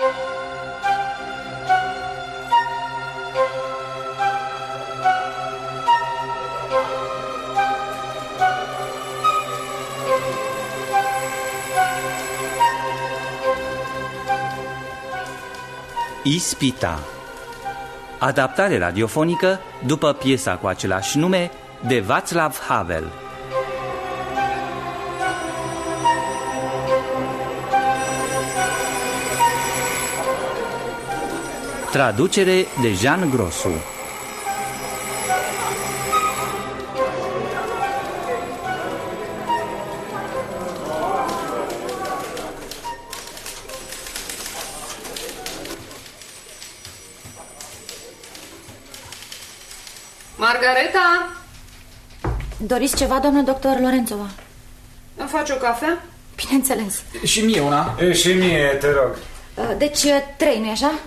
Ispita. Adaptare radiofonică după piesa cu același nume de Václav Havel. Traducere de Jean Grosu. Margareta? Doriți ceva, domnul doctor Lorențova? Îmi faci o cafea? Bineînțeles. Și mie una. Și mie, te rog. Deci 3, nu-i așa?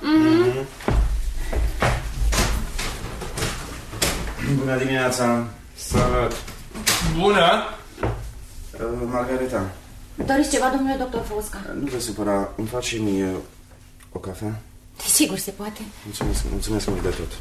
Bună dimineața. Salut. Bună. Margareta. Doriți ceva, domnule doctor Fosca? Nu vă supăra, îmi faci și mie o cafea? Sigur se poate. Mulțumesc mult de tot.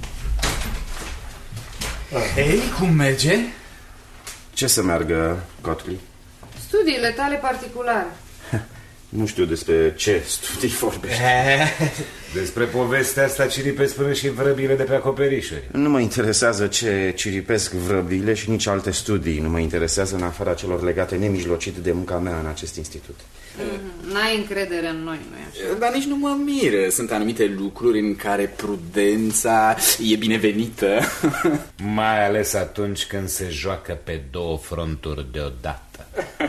Ei, cum merge? Ce să meargă, Gottlieb? Studiile tale particulare. Nu știu despre ce studii vorbești. Despre povestea asta ciripesc până și vrăbile de pe acoperișuri. Nu mă interesează ce ciripesc vrăbile și nici alte studii. Nu mă interesează în afara celor legate nemijlocit de munca mea în acest institut. N-ai încredere în noi, nu-i așa? Dar nici nu mă miră. Sunt anumite lucruri în care prudența e binevenită. Mai ales atunci când se joacă pe două fronturi deodată.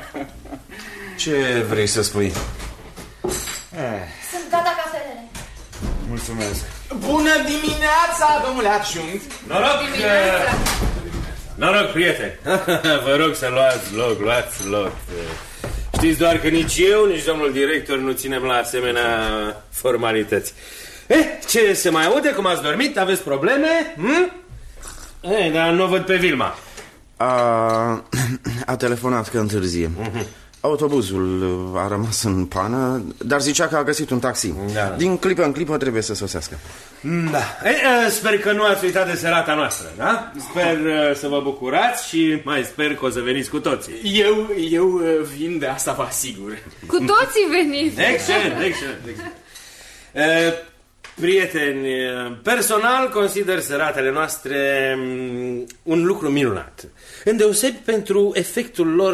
Ce vrei să spui? Sunt gata cafelele. Mulțumesc. Bună dimineața, domnule adjunct. Noroc, prieteni. Vă rog să luați loc. Știți doar că nici eu, nici domnul director nu ținem la asemenea formalități. Ce se mai aude? Cum ați dormit? Aveți probleme? Dar nu o văd pe Vilma. A telefonat că întârzie. Autobuzul a rămas în pană, dar zicea că a găsit un taxi. Da. Din clipă în clipă trebuie să sosească. Da. Sper că nu ați uitat de serata noastră, da? Sper să vă bucurați și mai sper că o să veniți cu toții. Eu vin, de asta vă asigur. Cu toții veniți. Excelent. Prieteni, personal consider seratele noastre un lucru minunat. Îndeosebi pentru efectul lor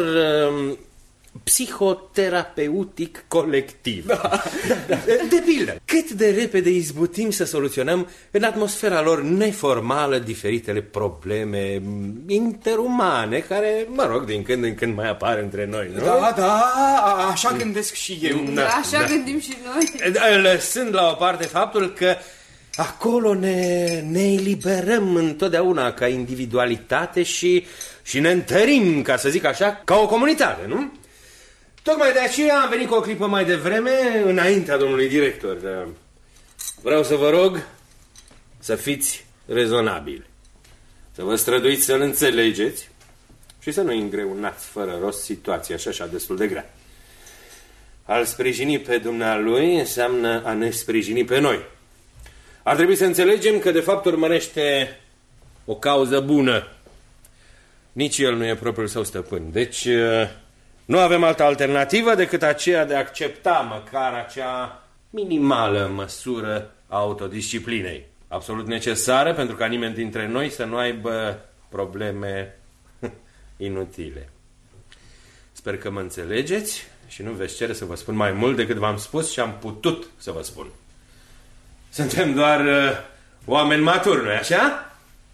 psihoterapeutic colectiv. Da. De pildă, cât de repede izbutim să soluționăm în atmosfera lor neformală diferitele probleme interumane care, mă rog, din când în când mai apar între noi, nu? Da, așa gândesc și eu. Așa gândim și noi. Lăsând la o parte faptul că acolo ne eliberăm întotdeauna ca individualitate și ne întărim, ca să zic așa, ca o comunitate, nu? Tocmai de aceea am venit cu o clipă mai devreme, înaintea domnului director. Vreau să vă rog să fiți rezonabili, să vă străduiți să-l înțelegeți și să nu îngreunați fără rost situația așa destul de grea. A-l sprijini pe dumnealui înseamnă a ne sprijini pe noi. Ar trebui să înțelegem că de fapt urmărește o cauză bună. Nici el nu e propriul său stăpân. Deci nu avem altă alternativă decât aceea de a accepta măcar acea minimală măsură a autodisciplinei. Absolut necesară pentru ca nimeni dintre noi să nu aibă probleme inutile. Sper că mă înțelegeți și nu veți cere să vă spun mai mult decât v-am spus și am putut să vă spun. Suntem doar oameni maturi, nu-i așa?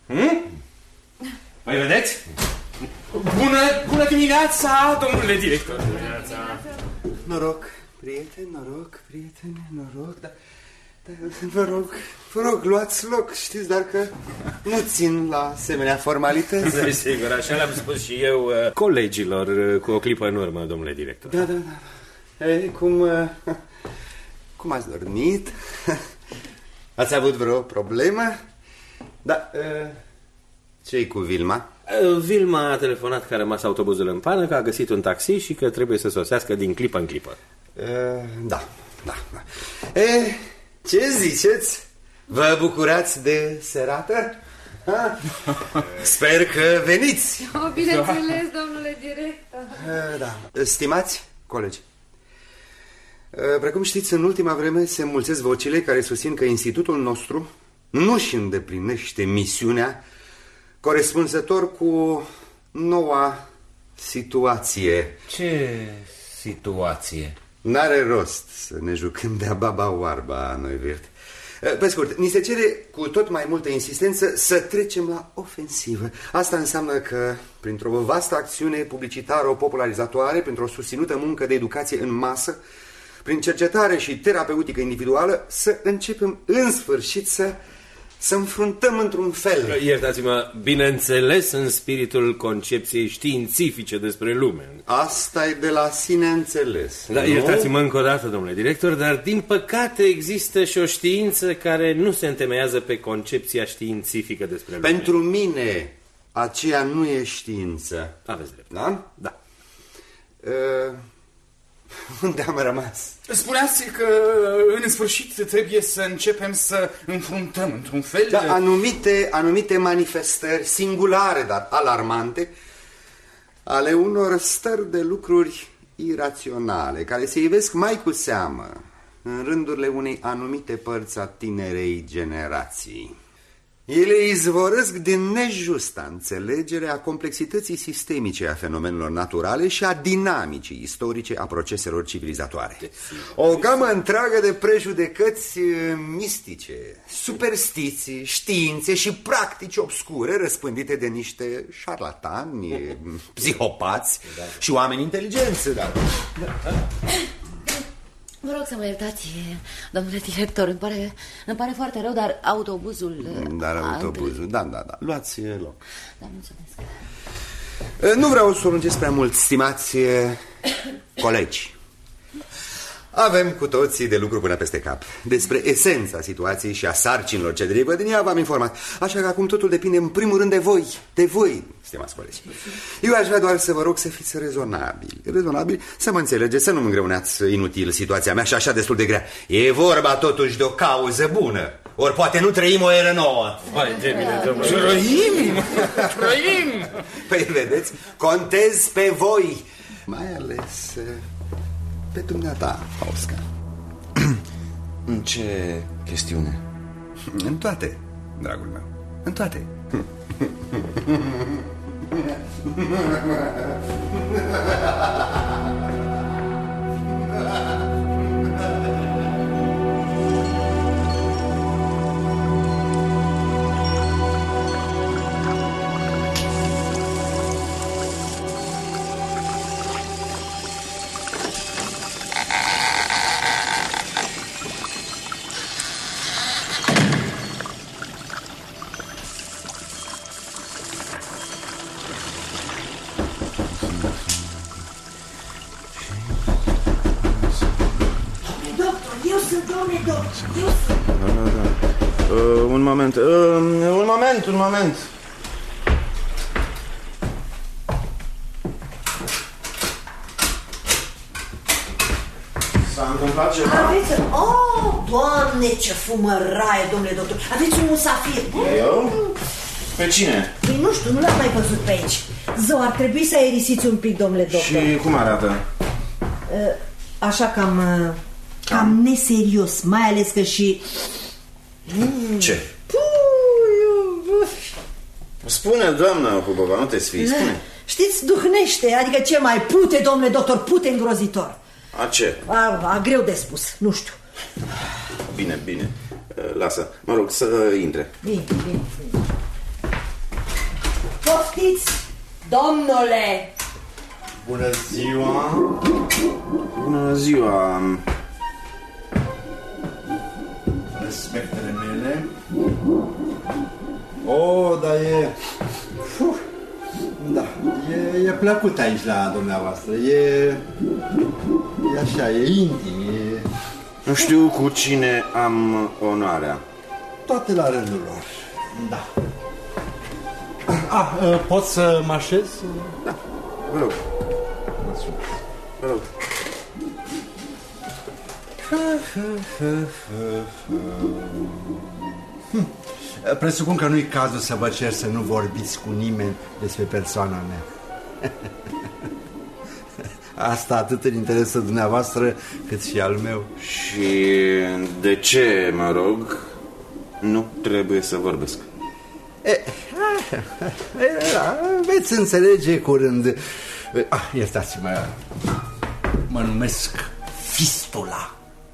Păi vedeți? Bună dimineața, domnule director. Noroc, prieteni, dar vă rog, luați loc, știți, dar că nu țin la asemenea formalități. Sigur, așa le-am spus și eu colegilor cu o clipă în urmă, domnule director. Da. Ei, cum ați dormit? Ați avut vreo problemă? Da, ce-i cu Vilma? Vilma a telefonat că a rămas autobuzul în pană, că a găsit un taxi și că trebuie să sosească din clipă în clipă. Da. Da. Ce ziceți? Vă bucurați de serată? Sper că veniți. Bineînțeles, domnule director. Da. Stimați colegi, precum știți, în ultima vreme se înmulțesc vocile care susțin că institutul nostru nu-și îndeplinește misiunea corespunzător cu noua situație. Ce situație? N-are rost să ne jucăm de-a baba oarba, noi virt. Pe scurt, ni se cere cu tot mai multă insistență să trecem la ofensivă. Asta înseamnă că, printr-o vastă acțiune publicitară, o popularizatoare, printr-o susținută muncă de educație în masă, prin cercetare și terapeutică individuală, să începem în sfârșit să înfruntăm într-un fel. Iertați-mă, bineînțeles în spiritul concepției științifice despre lume. Asta e de la sine înțeles. Da, iertați-mă încă o dată, domnule director, dar din păcate există și o știință care nu se întemeiază pe concepția științifică despre lume. Pentru mine, aceea nu e știință. Aveți drept. Da? Da. Unde am rămas? Spuneați că în sfârșit trebuie să începem să înfruntăm într-un fel... Da, anumite manifestări singulare, dar alarmante, ale unor stări de lucruri iraționale, care se ivesc mai cu seamă în rândurile unei anumite părți a tinerei generații. Ele izvorăsc din nejusta înțelegere a complexității sistemice a fenomenelor naturale și a dinamicii istorice a proceselor civilizatoare. O gamă întreagă de prejudecăți mistice, superstiții, științe și practici obscure răspândite de niște șarlatani, psihopați și oameni inteligenți. Da. Vă rog să mă iertați, domnule director, îmi pare foarte rău, dar autobuzul... Dar autobuzul, da, luați loc. Da, mulțumesc. Nu vreau să o lungesc prea mult, stimați colegi. Avem cu toții de lucru până peste cap. Despre esența situației și a sarcinilor ce derivă din ea v-am informat. Așa că acum totul depinde în primul rând de voi, stimați colegi. Eu aș vrea doar să vă rog să fiți rezonabili, să mă înțelegeți, să nu-mi îngreuneați inutil situația mea și așa destul de grea. E vorba totuși de o cauză bună. Ori poate nu trăim o eră nouă. Hai, ce bine, domnule. Trăim! Păi vedeți, contez pe voi, mai ales pe dumneata, Oscar. În ce chestiune? În toate, dragul meu, în toate. Un moment. S-a întâmplat ceva? Aveți... Oh, Doamne, ce fumăraie, domnule doctor. Aveți un musafir. Eu? Pe cine? Păi nu știu, nu l-am mai văzut pe aici. Zău, ar trebui să aerisiți un pic, domnule doctor. Și cum arată? Așa cam neserios, mai ales că și... Ce? Spune, doamnă Hubova, nu te sfii, spune. Știți, duhnește, adică ce mai pute, domnule doctor, pute îngrozitor. A ce? A greu de spus, nu știu. Bine, lasă, mă rog, să intre. Bine. Poftiți, domnule. Bună ziua. Bună ziua. Respectele mele. Da, e plăcut aici la dumneavoastră. E așa, e intim. Nu știu cu cine am onoarea. Toate la rândul lor. Da. Pot să mă așez? Da, vă rog. Vă rog. Presupun că nu-i cazul să vă cer să nu vorbiți cu nimeni despre persoana mea. Asta atât în interesul dumneavoastră cât și al meu. Și de ce, mă rog, nu trebuie să vorbesc? Veți înțelege curând. Iertați-mă, mă numesc Fistula.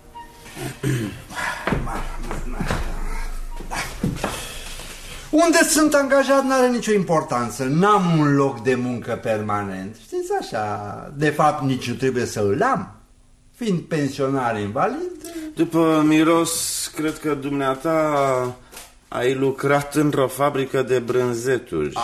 Unde sunt angajat n-are nicio importanță. N-am un loc de muncă permanent. Știți așa, de fapt nici nu trebuie să îl am. Fiind pensionar invalid. După miros, cred că dumneata ai lucrat într-o fabrică de brânzeturi.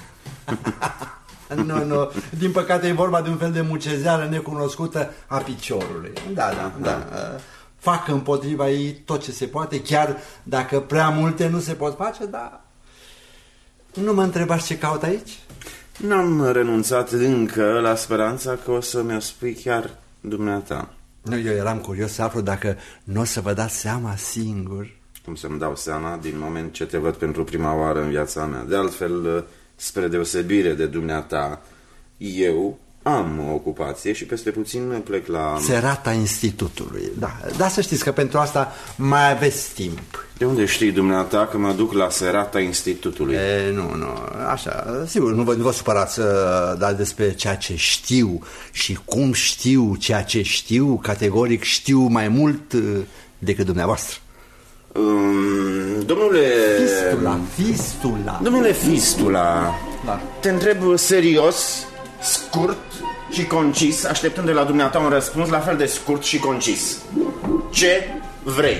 Nu, din păcate e vorba de un fel de mucezeală necunoscută a piciorului. Da. Fac împotriva ei tot ce se poate, chiar dacă prea multe nu se pot face, dar nu mă întrebați ce caut aici? N-am renunțat încă la speranța că o să mi-o spui chiar dumneata. Nu, eu eram curios să aflu dacă nu o să vă dați seama singur. Cum să-mi dau seama din moment ce te văd pentru prima oară în viața mea. De altfel, spre deosebire de dumneata, eu am o ocupație și peste puțin plec la... Serata institutului, da, să știți că pentru asta mai aveți timp. De unde știi dumneata că mă duc la serata institutului? Nu, așa, sigur, nu vă supărați, dar despre ceea ce știu și cum știu ceea ce știu, categoric știu mai mult decât dumneavoastră. Domnule... Fistula. Domnule Fistula, da. Te întreb serios, scurt și concis, așteptând de la dumneata un răspuns la fel de scurt și concis. Ce vrei?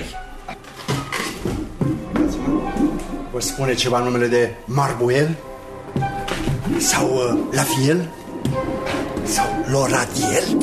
Vă spune ceva numele de Marbuel? Sau Lafiel? Sau Loradiel?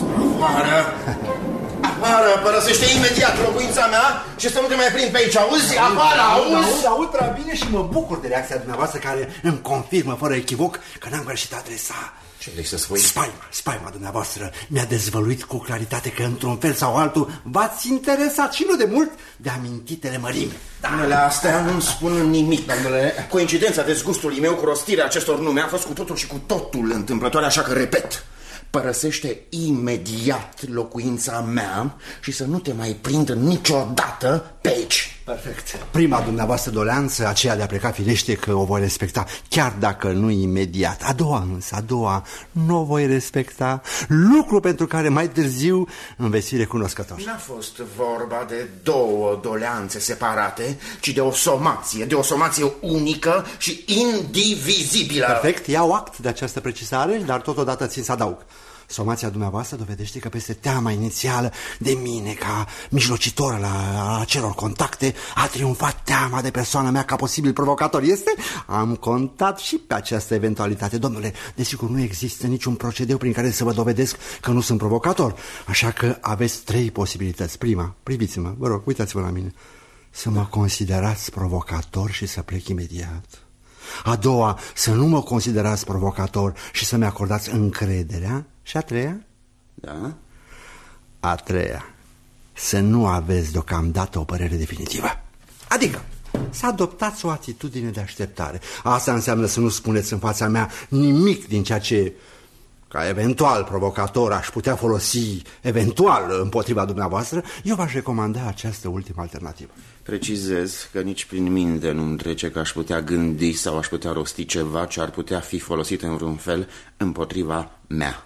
Afară, părăsește imediat locuința mea și să nu te mai prind pe aici, auzi? Afară, auzi? Aud prea bine și mă bucur de reacția dumneavoastră care îmi confirmă fără echivoc că n-am greșit adresa. Ce vrei să spui? Spaima dumneavoastră mi-a dezvăluit cu claritate că într-un fel sau altul v-ați interesat și nu de mult de amintitele mărimi. Domnule, astea nu-mi spun nimic. Domnule, coincidența dezgustului meu cu rostirea acestor nume a fost cu totul și cu totul întâmplătoare, așa că repet. Părăsește imediat locuința mea și să nu te mai prind niciodată pe aici. Perfect. Prima dumneavoastră doleanță, aceea de a pleca, firește că o voi respecta, chiar dacă nu imediat. A doua nu o voi respecta, lucru pentru care mai târziu îmi veți fi recunoscător. N-a fost vorba de două doleanțe separate, ci de o somație unică și indivizibilă. Perfect, iau act de această precizare, dar totodată țin să adaug. Somația dumneavoastră dovedește că peste teama inițială de mine ca mijlocitor la acelor contacte a triumfat teama de persoana mea ca posibil provocator. Am contat și pe această eventualitate. Domnule, desigur nu există niciun procedeu prin care să vă dovedesc că nu sunt provocator. Așa că aveți 3 posibilități. Prima, priviți-mă, vă rog, uitați-vă la mine. Să mă considerați provocator și să plec imediat. A doua, să nu mă considerați provocator și să-mi acordați încrederea. Și a treia? Da? A treia, să nu aveți deocamdată o părere definitivă. Adică să adoptați o atitudine de așteptare. Asta înseamnă să nu spuneți în fața mea nimic din ceea ce, ca eventual provocator, aș putea folosi eventual împotriva dumneavoastră. Eu v-aș recomanda această ultimă alternativă. Precizez că nici prin minte nu-mi trece că aș putea gândi sau aș putea rosti ceva ce ar putea fi folosit în vreun fel împotriva mea.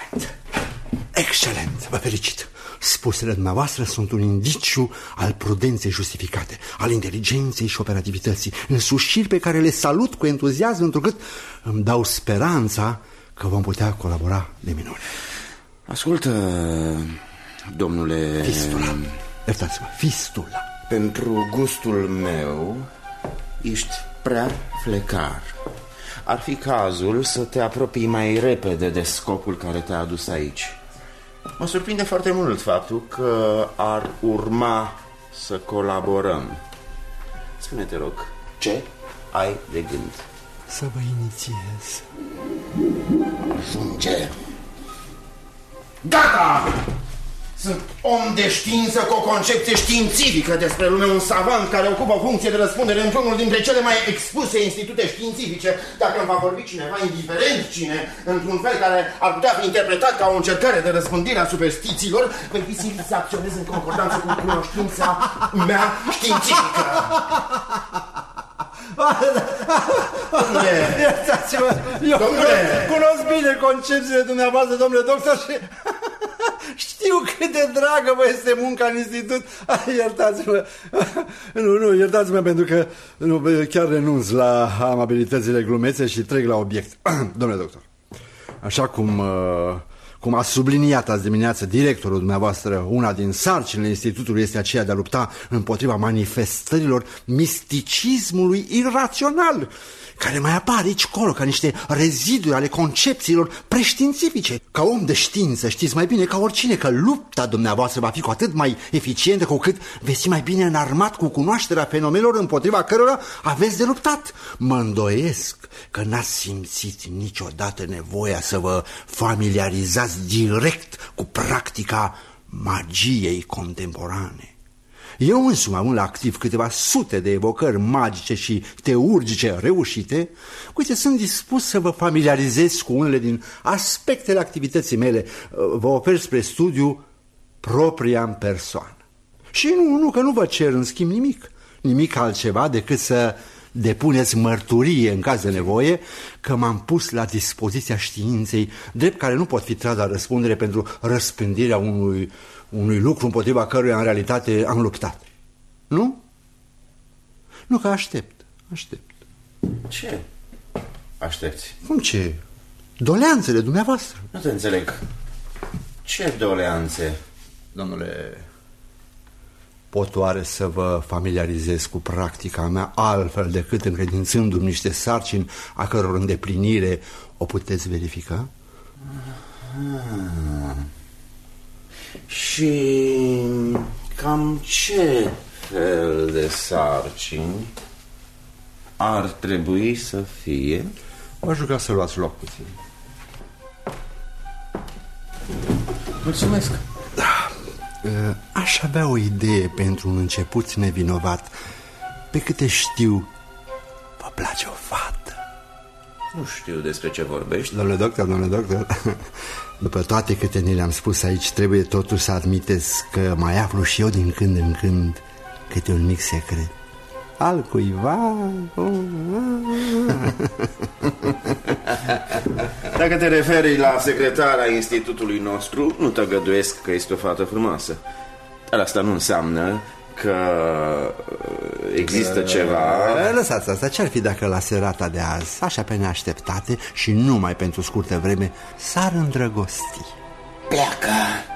Excelent, vă felicit. Spusele dumneavoastră sunt un indiciu al prudenței justificate, al inteligenței și operativității, însușiri pe care le salut cu entuziasm, întrucât îmi dau speranța că vom putea colabora de minune. Ascultă, domnule... Fistula, iertați-mă, Fistula. Pentru gustul meu ești prea flecar. Ar fi cazul să te apropii mai repede de scopul care te-a adus aici. Mă surprinde foarte mult faptul că ar urma să colaborăm. Spune, te rog, ce ai de gând? Să vă inițiez. Ajunge. Gata! Sunt om de știință cu o concepție științifică despre lume, un savant care ocupă o funcție de răspundere într-unul dintre cele mai expuse institute științifice. Dacă îmi va vorbi cineva, indiferent cine, într-un fel care ar putea fi interpretat ca o încercare de răspândire a superstițiilor, voi fi silit să acționez în concordanță cu cunoștința mea științifică. Iertați-mă, eu cunosc bine concepțiile dumneavoastră, domnule doctor, și știu cât de dragă vă este munca în institut. Iertați-mă. Nu, iertați-mă pentru că chiar renunț la amabilitățile glumețe și trec la obiect. Domnule doctor, așa cum a subliniat azi dimineață directorul dumneavoastră, una din sarcinile institutului este aceea de a lupta împotriva manifestărilor misticismului irațional, care mai apar aici colo ca niște reziduri ale concepțiilor preștiințifice. Ca om de știință știți mai bine ca oricine că lupta dumneavoastră va fi cu atât mai eficientă cu cât veți fi mai bine înarmat cu cunoașterea fenomenelor împotriva cărora aveți de luptat. Mă îndoiesc că n-ați simțit niciodată nevoia să vă familiarizați direct cu practica magiei contemporane. Eu însumi am la activ câteva sute de evocări magice și teurgice reușite, cu care sunt dispus să vă familiarizez cu unele din aspectele activității mele. Vă ofer spre studiu propria în persoană. Și nu că nu vă cer în schimb nimic altceva decât să depuneți mărturie în caz de nevoie că m-am pus la dispoziția științei, drept care nu pot fi tras la răspundere pentru răspândirea unui lucru împotriva căruia în realitate am luptat. Nu? Nu, că aștept. Ce aștepți? Cum ce? Doleanțele dumneavoastră. Nu te înțeleg. Ce doleanțe? Domnule, pot oare să vă familiarizez cu practica mea altfel decât încredințându-mi niște sarcini a căror îndeplinire o puteți verifica? Și cam ce fel de sarcini ar trebui să fie? V-aș ruga să luați loc puțin. Mulțumesc. Aș avea o idee pentru un început nevinovat. Pe câte știu, vă place o fată. Nu știu despre ce vorbești. Domnule doctor, după toate câte ni le-am spus aici, trebuie totuși să admiteți că mai aflu și eu din când în când câte un mic secret al cuiva. Dacă te referi la secretara institutului nostru, nu tăgăduiesc că este o fată frumoasă. Dar asta nu înseamnă că există ceva. Lăsați asta, ce-ar fi dacă la serata de azi, așa pe neașteptate și numai pentru scurtă vreme, s-ar îndrăgosti? Pleacă!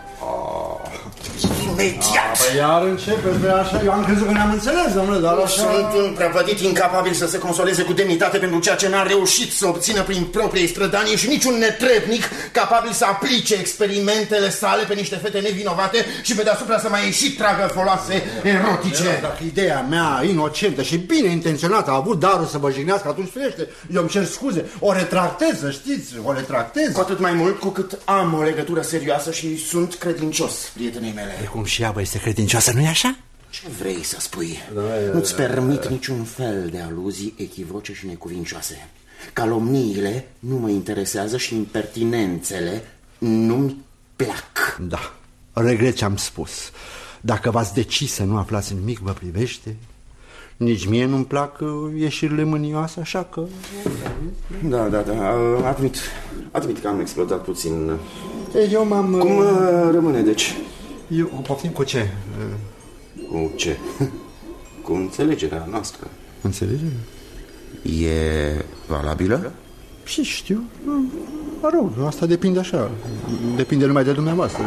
Imediat! Păi iar începeți, așa, eu am crezut că ne-am înțeles, domnule, dar așa... Sunt un prăpădit incapabil să se consoleze cu demnitate pentru ceea ce n-a reușit să obțină prin proprie strădanie și niciun netrebnic capabil să aplice experimentele sale pe niște fete nevinovate și pe deasupra să mai și tragă foloase erotice. Dacă ideea mea inocentă și bine intenționată a avut darul să vă jignească, atunci firește, eu îmi cer scuze, o retractez, să știți, o retractez. Cu atât mai mult cu cât am o legătură serioasă și sunt credincios prietenii mele. E cum și ea vă este credincioasă, nu-i așa? Ce vrei să spui? Nu-ți permit niciun fel de aluzii echivoce și necuvincioase. Calomniile nu mă interesează și impertinențele nu-mi plac. Da, regret ce am spus. Dacă v-ați decis să nu aflați nimic vă privește, nici mie nu-mi plac ieșirile mânioase, așa că... Da, admit că am explodat puțin. Eu m-am... Cum rămâne, deci? Eu poftim cu ce? Cu ce? Cu înțelegerea noastră. Înțelegerea? E valabilă? Și știu. Mă rog, asta depinde așa. Depinde numai de dumneavoastră.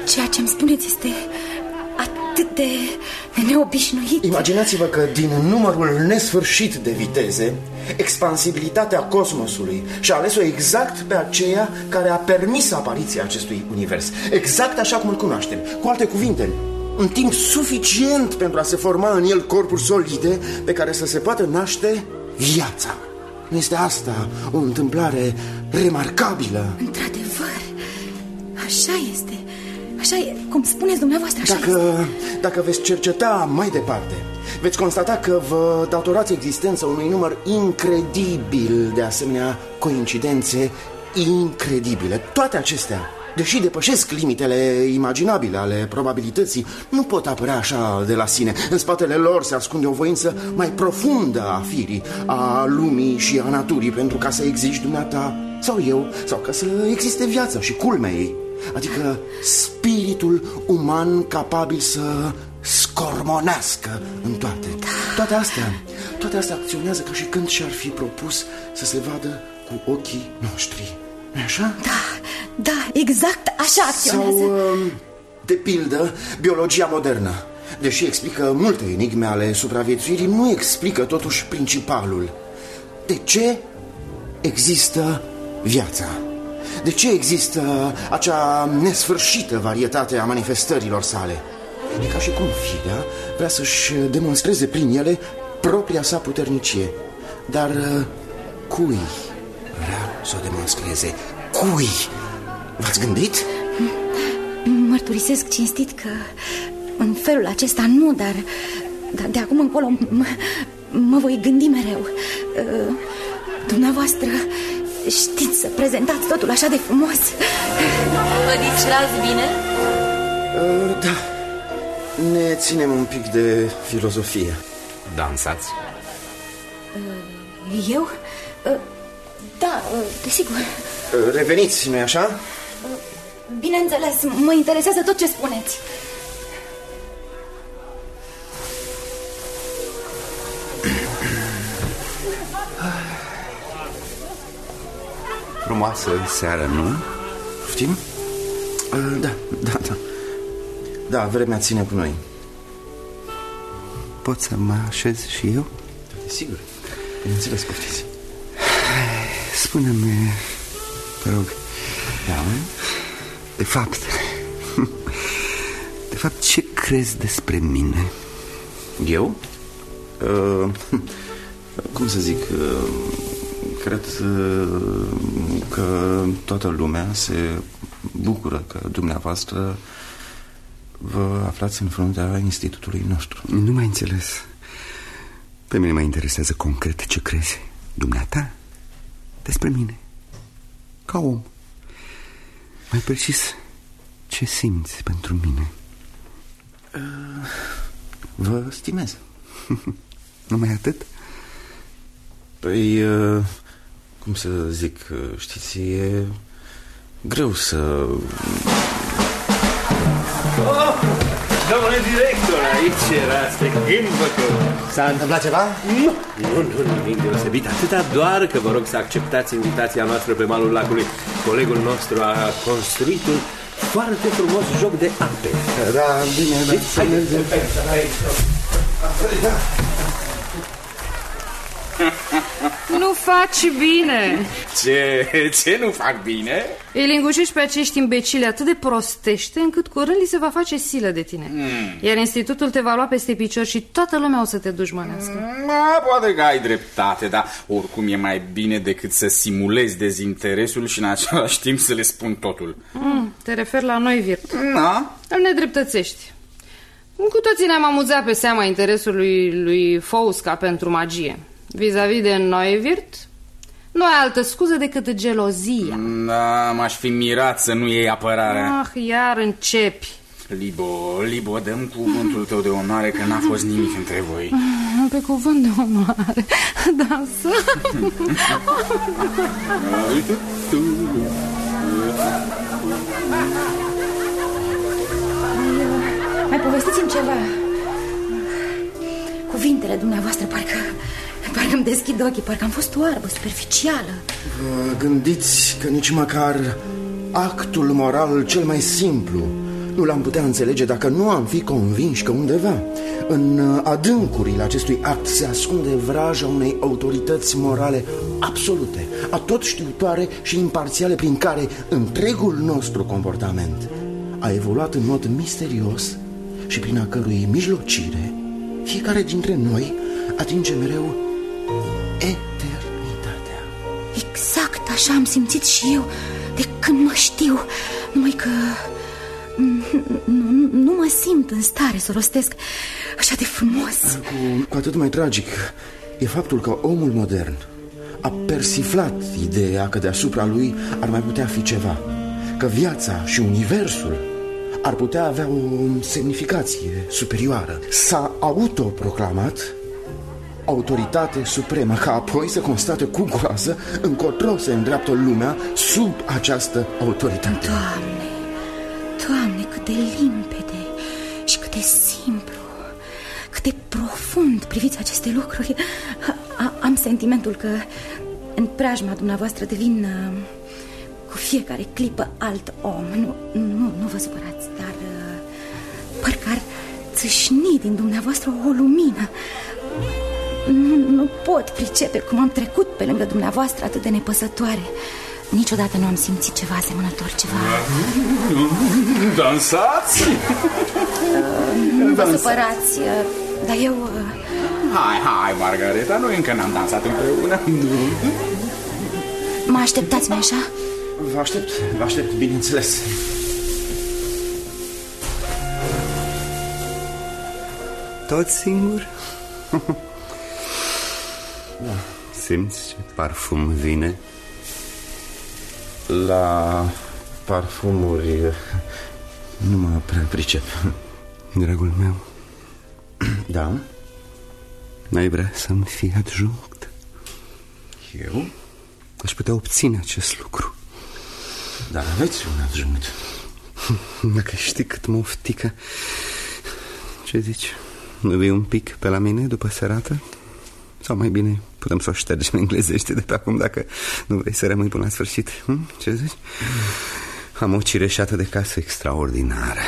Ceea ce îmi spuneți este atât de neobișnuit. Imaginați-vă că din numărul nesfârșit de viteze, expansibilitatea cosmosului și-a ales-o exact pe aceea care a permis apariția acestui univers. Exact așa cum îl cunoaștem. Cu alte cuvinte, în timp suficient pentru a se forma în el corpuri solide pe care să se poată naște viața. Nu este asta o întâmplare remarcabilă? Într-adevăr, așa este. Așa e, cum spuneți dumneavoastră, așa Dacă veți cerceta mai departe, veți constata că vă datorați existența unui număr incredibil de asemenea coincidențe incredibile. Toate acestea, deși depășesc limitele imaginabile ale probabilității, nu pot apărea așa de la sine. În spatele lor se ascunde o voință mai profundă a firii, a lumii și a naturii, pentru ca să existi dumneata sau eu, sau ca să existe viața și culmea ei, adică spiritul uman capabil să scormonească în toate. Toate astea acționează ca și când și-ar fi propus să se vadă cu ochii noștri. Nu-i așa? Da, exact așa acționează. Sau, de pildă, biologia modernă. Deși explică multe enigme ale supraviețuirii, nu explică totuși principalul. De ce există viața? De ce există acea nesfârșită varietate a manifestărilor sale? E ca și cum firea vrea să-și demonstreze prin ele propria sa puternicie. Dar cui vrea să o demonstreze? Cui? V-ați gândit? Mărturisesc cinstit că în felul acesta nu, dar de acum încolo mă voi gândi mereu. Dumneavoastră știți să prezentați totul așa de frumos. Vă distrați bine? Da. Ne ținem un pic de filozofie. Dansați? Eu? Da, desigur. Reveniți, nu-i așa? Bineînțeles, mă interesează tot ce spuneți. Frumoasă seară, nu? Știm? Da. Da, vremea ține cu noi. Pot să mă așez și eu? Sigur, bineînțeles, poftiți. Spune-mi, te rog. Da? De fapt, ce crezi despre mine? Eu? Cum să zic, cred că toată lumea se bucură că dumneavoastră vă aflați în fruntea institutului nostru. Nu m-ai înțeles. Pe mine mă interesează concret ce crezi dumneata despre mine, ca om. Mai precis, ce simți pentru mine? Vă stimez. Numai atât? Păi, cum să zic, știți, e greu să... Domnule director, aici erați, pe când făcut. S-a întâmplat ceva? Nu, nimic deosebit. Atâta doar că vă rog să acceptați invitația noastră pe malul lacului. Colegul nostru a construit un foarte frumos joc de ape. Da, bine, să mergem aici. Nu faci bine. Ce nu fac bine? Îi lingușești pe acești imbecili atât de prostește încât curând li se va face silă de tine. Iar institutul te va lua peste picior și toată lumea o să te dușmănească. Poate că ai dreptate, dar oricum e mai bine decât să simulezi dezinteresul și în același timp să le spun totul. Te referi la noi, Virt. Da? Îl nedreptățești. Cu toții ne-am amuzat pe seama interesului lui Fouska pentru magie. Vis-a-vis de noi, Virt, nu ai altă scuză decât gelozia. Da, m-aș fi mirat să nu iei apărarea. Iar începi. Libo, dăm cuvântul tău de onoare că n-a fost nimic între voi. Pe cuvânt de onoare. Dansă. Mai povestiți-mi ceva. Cuvintele dumneavoastră parcă îmi deschid ochii, parcă am fost oarbă, superficială. Vă gândiți că nici măcar actul moral cel mai simplu Nu l-am putea înțelege dacă nu am fi convinși că undeva, în adâncurile acestui act, se ascunde vraja unei autorități morale absolute, atotștiutoare și imparțiale, prin care întregul nostru comportament a evoluat în mod misterios și prin a cărui mijlocire fiecare dintre noi atinge mereu eternitatea. Exact așa am simțit și eu de când mă știu, numai că nu mă simt în stare să rostesc așa de frumos. Cu atât mai tragic e faptul că omul modern a persiflat ideea că deasupra lui ar mai putea fi ceva, că viața și universul ar putea avea o semnificație superioară. S-a autoproclamat autoritate supremă, ca apoi să constate cu groază încotro se îndreaptă lumea sub această autoritate. Doamne, cât de limpede și cât de simplu, cât de profund priviți aceste lucruri. Am sentimentul că în preajma dumneavoastră devin cu fiecare clipă alt om. Nu vă supărați, dar parcă ar țâșni din dumneavoastră o lumină. Nu pot pricepe cum am trecut pe lângă dumneavoastră atât de nepăsătoare. Niciodată nu am simțit ceva asemănător, ceva... Dansați? Nu vă supărați, dar eu... Hai, Margareta, noi încă n-am dansat împreună. Mă așteptați, nu-i așa? Vă aștept, bineînțeles. Tot singur? Da. Simți ce parfum vine? La parfumuri nu mă prea pricep. Dragul meu. Da? N-ai vrea să-mi fii adjunct? Eu? Aș putea obține acest lucru. Dar aveți un adjunct. Dacă știi cât mă oftică. Ce zici? Nu vii un pic pe la mine după serată? Sau mai bine putem să o ștergem în englezește de pe acum, dacă nu vrei să rămâi până la sfârșit. Ce zici? Am o cireșată de casă extraordinară.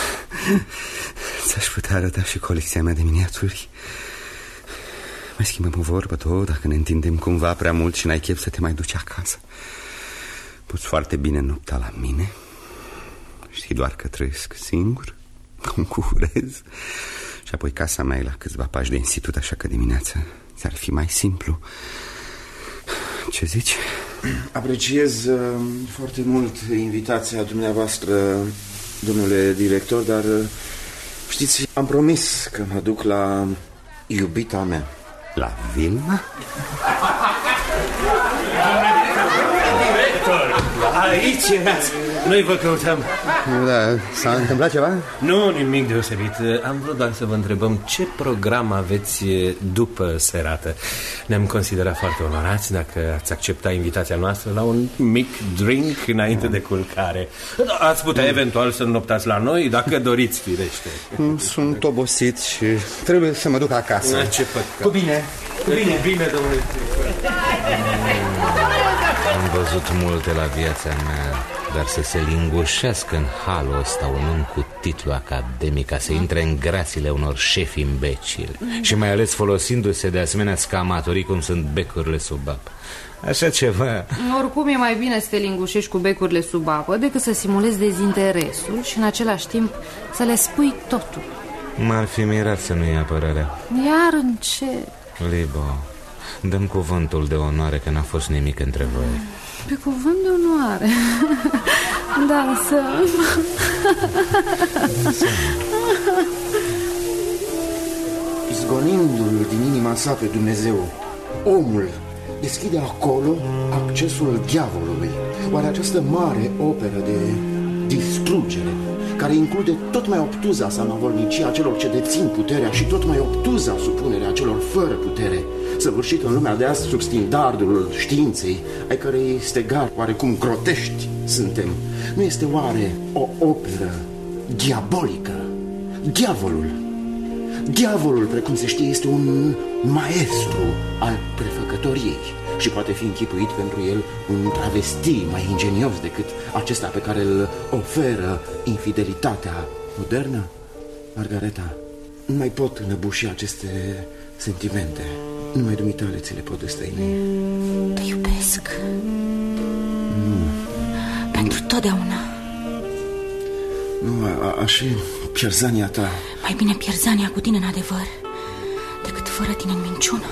Ți-aș putea arăta și colecția mea de miniaturi. Mai schimbăm o vorbă, tot, dacă ne întindem cumva prea mult și n-ai chef să te mai duci acasă. Poți foarte bine nopta la mine. Știi doar că trăiesc singur, concurez. Și apoi casa mea e la câțiva pași de institut, așa că dimineața ți-ar fi mai simplu. Ce zici? Apreciez foarte mult invitația dumneavoastră, domnule director, dar știți, am promis că mă duc la iubita mea. La Vilna? Director, aici erați. Noi vă căutăm. Da, s-a întâmplat ceva? Nu, nimic deosebit. Am vrut doar să vă întrebăm ce program aveți după serată. Ne-am considerat foarte onorați dacă ați accepta invitația noastră la un mic drink înainte de culcare. Ați putea eventual să noptați la noi, dacă doriți, firește. Sunt obosit și trebuie să mă duc acasă. Ce păcat. Cu bine. Bine, domnule. Am văzut multe la viața mea, dar să se lingușească în halul ăsta un om cu titlu academic, ca să intre în grațiile unor șefi imbecili și mai ales folosindu-se de asemenea scamatorii cum sunt becurile sub apă. Așa ceva. Oricum e mai bine să te lingușești cu becurile sub apă decât să simulezi dezinteresul și în același timp să le spui totul. M-ar fi mirat să nu iei apărarea. Iar în ce? Libo, dăm cuvântul de onoare că n-a fost nimic între voi. Pe cuvânt de onoare. Dansăm. Izgonindu-l din inima sa pe Dumnezeu, omul deschide acolo accesul diavolului. Oare această mare operă de distrugere, care include tot mai obtuza samavolnicia celor ce dețin puterea și tot mai obtuza supunerea celor fără putere, săvârșită în lumea de azi sub standardul științei, ai cărei stegar oarecum grotești suntem, nu este oare o operă diabolică? Diavolul, precum se știe, este un maestru al prefăcătoriei. și poate fi închipuit pentru el un travesti mai ingenios decât acesta pe care îl oferă infidelitatea modernă? Margareta, nu mai pot înăbuși aceste sentimente. Numai dumitale ți le pot destăini. Te iubesc. Nu. Pentru totdeauna. Nu, aș fi pierzania ta. Mai bine pierzania cu tine în adevăr decât fără tine în minciună.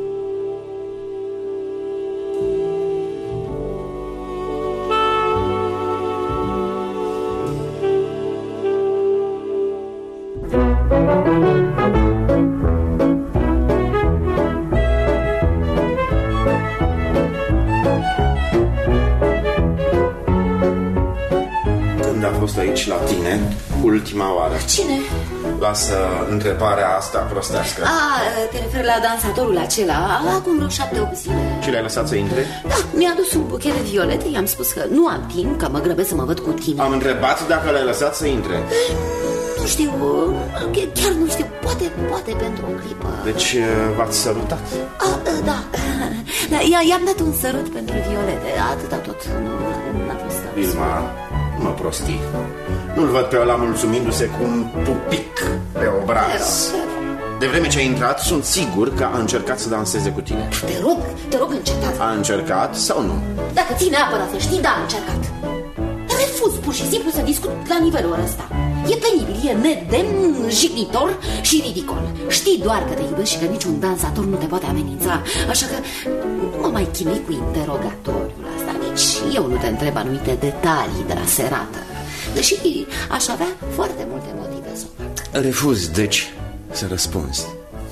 Aici la tine, ultima oară. Cine? Lasă întrebarea asta prostească. Te referi la dansatorul acela, acum vreo 7-8 zile. Și l-ai lăsat să intre? Da, mi-a adus un buchet de violete, i-am spus că nu am timp, că mă grăbesc să mă văd cu tine. Am întrebat dacă l-ai lăsat să intre. Nu știu, chiar nu știu, poate pentru o clipă. Deci v-ați sărutat? Da, i-am dat un sărut pentru violete, atâta tot, n-a fost. Vilma, mă prostii. Nu-l văd pe ăla mulțumindu-se cu un tupic pe obraz. De vreme ce a intrat, sunt sigur că a încercat să danseze cu tine. Te rog, încercați. A încercat sau nu? Dacă ține apărat să știi, da, a încercat. Refuz pur și simplu să discut la nivelul ăsta. E penibil, e nedemn, jignitor și ridicol. Știi doar că te iubești și că niciun dansator nu te poate amenința. Așa că nu mă mai chinui cu interogatoriul ăsta. Nici eu nu te întreb anumite detalii de la serată, deși aș avea foarte multe motive să o fac. Refuz, deci, să răspunzi.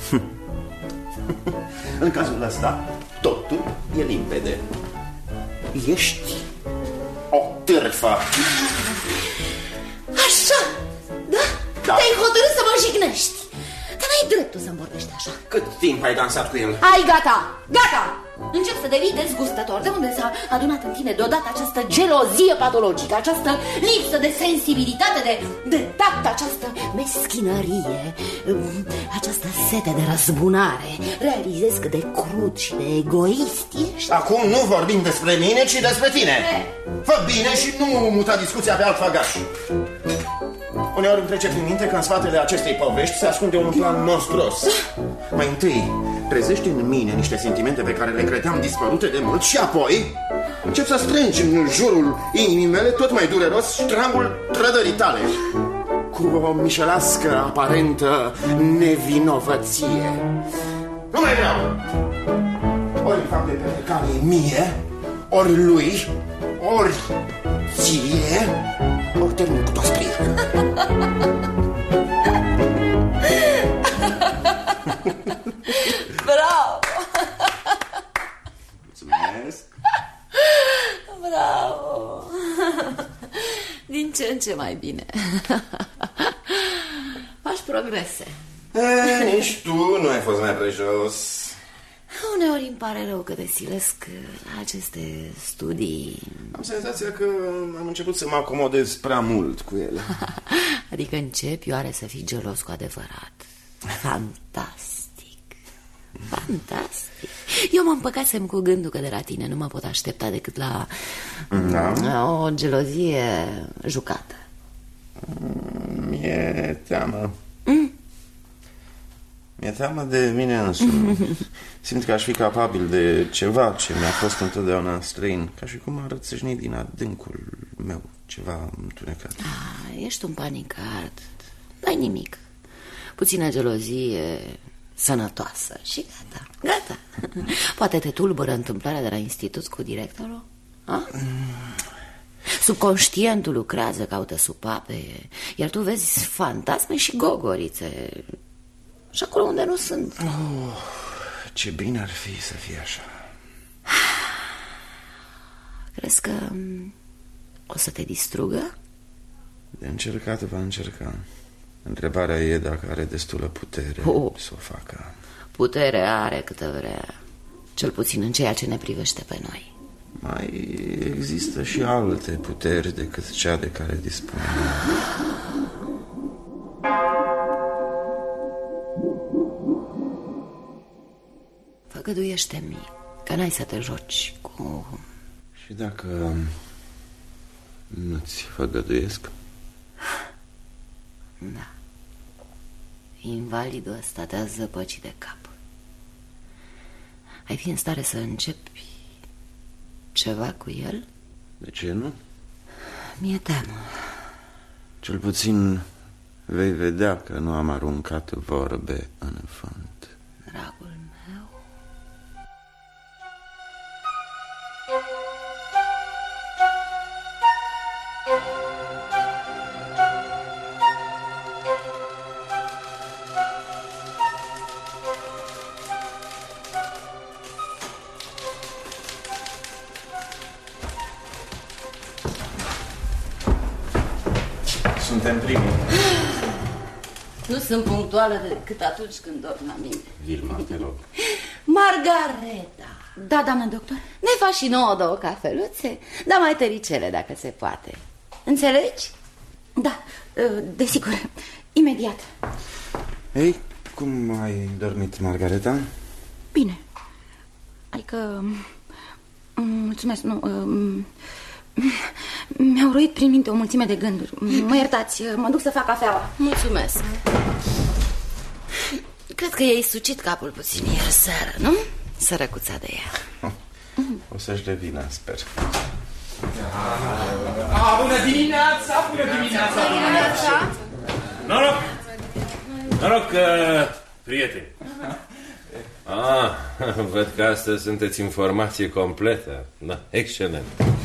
În cazul ăsta, totul e limpede. Ești o târfă. Așa, da? Te-ai hotărât să mă jignești. Dar n-ai dreptul să-mi vorbești așa. Cât timp ai dansat cu el? Hai, gata! Încep să devii dezgustător. De unde s-a adunat în tine deodată această gelozie patologică, această lipsă de sensibilitate, de tact, această meschinărie, această sete de răzbunare? Realizezi cât de crud și de egoist ești? Acum nu vorbim despre mine, ci despre tine. Fă bine și nu muta discuția pe alt făgaș. Uneori îmi trece prin minte că în spatele acestei povești se ascunde un plan monstruos. Mai întâi trezești în mine niște sentimente pe care le credeam dispărute de mult și apoi încep să strângi în jurul inimii mele tot mai dureros ștrangul trădării tale, cu o mișelască aparentă nevinovăție. Nu mai vreau! Ori fac de pe care mie, ori lui, ori ție, ori termin cu toți trei. Bravo! Mulțumesc! Bravo! Din ce în ce mai bine. Faci progrese. Nici tu nu ai fost mai prejos. Uneori îmi pare rău că te silesc la aceste studii. Am senzația că am început să mă acomodez prea mult cu ele. Adică începi oare să fii gelos cu adevărat. Fantastic. Fantastic. Eu mă împăcasem cu gândul că de la tine nu mă pot aștepta decât la o gelozie jucată. Mi-e teamă. Mi-e teamă de mine însumi. Simt că aș fi capabil de ceva ce mi-a fost întotdeauna străin, ca și cum ar rățâșni din adâncul meu ceva întunecat. Ești un panicat. N-ai nimic. Puțină gelozie sănătoasă și gata. Poate te tulbură întâmplarea de la institut cu directorul? Subconștientul lucrează, caută supape, iar tu vezi fantasme și gogorițe și acolo unde nu sunt. Ce bine ar fi să fie așa. Crezi că o să te distrugă? De încercat va încerca. Întrebarea e dacă are destulă putere să o facă. Putere are câtă vrea, cel puțin în ceea ce ne privește pe noi. Mai există și alte puteri decât cea de care dispune. Făgăduiește-mi că n-ai să te joci cu... Și dacă nu-ți făgăduiesc? Da. Invalidul ăsta te-a zăpăcit de cap. Ai fi în stare să începi ceva cu el? De ce nu? Mi-e teamă. Cel puțin vei vedea că nu am aruncat vorbe în fund. Dragul meu. Suntem primii. Nu sunt punctuală decât atunci când dorm la mine. Vilma, te rog. Margareta. Da, doamnă doctor. Ne faci și nouă 2 cafeluțe, dar mai tăricele dacă se poate. Înțelegi? Da, desigur. Imediat. Ei, cum ai dormit, Margareta? Bine. Adică... Mulțumesc, nu... Mi-au roit prin minte o mulțime de gânduri. Mă iertați, mă duc să fac cafeaua. Mulțumesc. Cred că i-ai sucit capul puțin ieri seară, nu? Sărăcuța de ea. O să-și revină, sper. Bună dimineața! Bună dimineața! Bună dimineața! Noroc! Noroc, prieteni! Văd că astăzi sunteți informație completă. Da, excelent.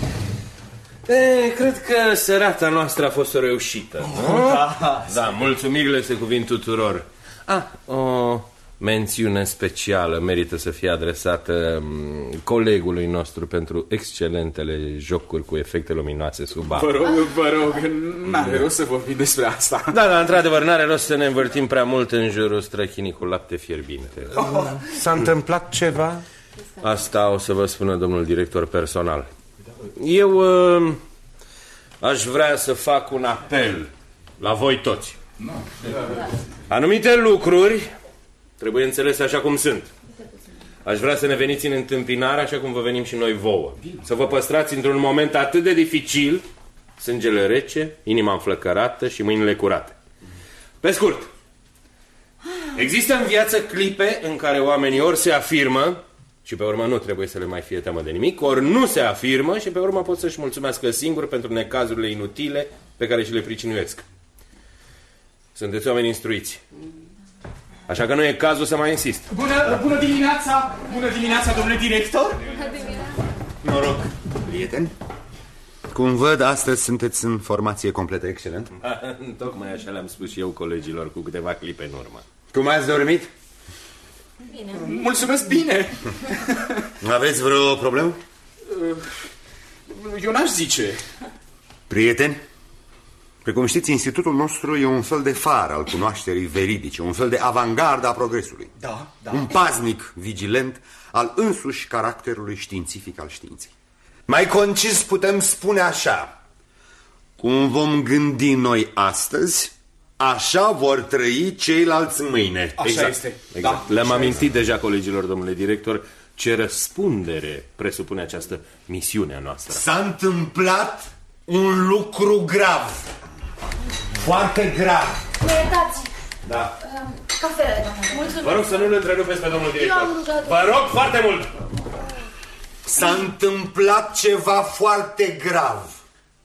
Cred că serata noastră a fost o reușită. Da, mulțumirile se cuvin tuturor. O mențiune specială merită să fie adresată colegului nostru pentru excelentele jocuri cu efecte luminoase sub apă. Vă rog, n-are rost să vorbim despre asta. Da, într-adevăr, n-are rost să ne învârtim prea mult în jurul străchinii cu lapte fierbinte. S-a întâmplat ceva? Asta o să vă spună domnul director personal. Eu aș vrea să fac un apel la voi toți. Anumite lucruri trebuie înțelese așa cum sunt. Aș vrea să ne veniți în întâmpinare așa cum vă venim și noi vouă. Să vă păstrați într-un moment atât de dificil, sângele rece, inima înflăcărată și mâinile curate. Pe scurt, există în viață clipe în care oamenii ori se afirmă și pe urmă nu trebuie să le mai fie teamă de nimic, ori nu se afirmă și pe urmă pot să-și mulțumească singur pentru necazurile inutile pe care și le pricinuiesc. Sunteți oameni instruiți. Așa că nu e cazul să mai insist. Bună dimineața! Bună dimineața, domnule director! Noroc, prieteni. Cum văd, astăzi sunteți în formație completă, excelent. Tocmai așa le-am spus și eu colegilor cu câteva clipe în urmă. Cum ați dormit? Bine. Mulțumesc, bine! Aveți vreo problemă? Eu n-aș zice. Prieteni, precum știți, institutul nostru e un fel de far al cunoașterii veridice, un fel de avangardă a progresului. Da. Un paznic vigilent al însuși caracterului științific al științei. Mai concis putem spune așa: cum vom gândi noi astăzi, așa vor trăi ceilalți mâine. Așa este. Exact. Le-am amintit deja colegilor, domnule director, ce răspundere presupune această misiune a noastră. S-a întâmplat un lucru grav. Foarte grav. Mă iertați. Da. Cafele, doamnă. Mulțumesc. Vă rog să nu-l întrerupeți pe domnul director. Vă rog foarte mult. S-a întâmplat ceva foarte grav.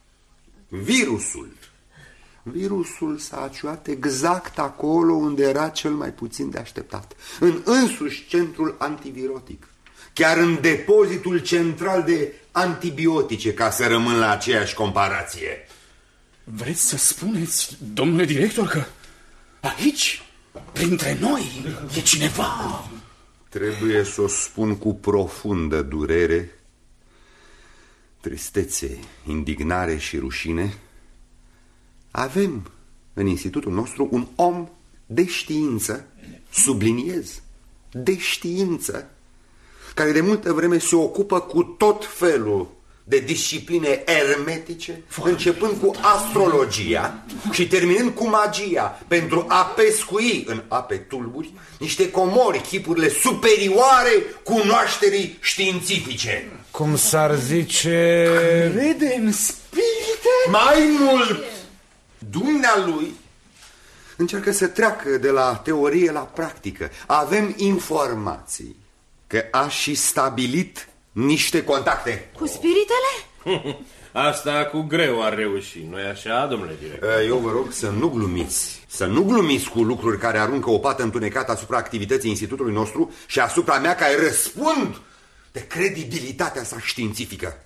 Virusul s-a aciuat exact acolo unde era cel mai puțin de așteptat. În însuși centrul antivirotic. Chiar în depozitul central de antibiotice, ca să rămân la aceeași comparație. Vreți să spuneți, domnule director, că aici, printre noi, e cineva? Trebuie să o spun cu profundă durere, tristețe, indignare și rușine. Avem în institutul nostru un om de știință, subliniez, de știință, care de multă vreme se ocupă cu tot felul de discipline ermetice, începând cu astrologia și terminând cu magia, pentru a pescui în ape tulburi niște comori, chipurile superioare cunoașterii științifice. Cum s-ar zice... Crede în spirite? Mai mult! Dumnealui încearcă să treacă de la teorie la practică. Avem informații că a și stabilit niște contacte. Cu spiritele? Asta cu greu ar reuși, nu-i așa, domnule director? Eu vă rog să nu glumiți. Să nu glumiți cu lucruri care aruncă o pată întunecată asupra activității institutului nostru și asupra mea, care răspund de credibilitatea sa științifică.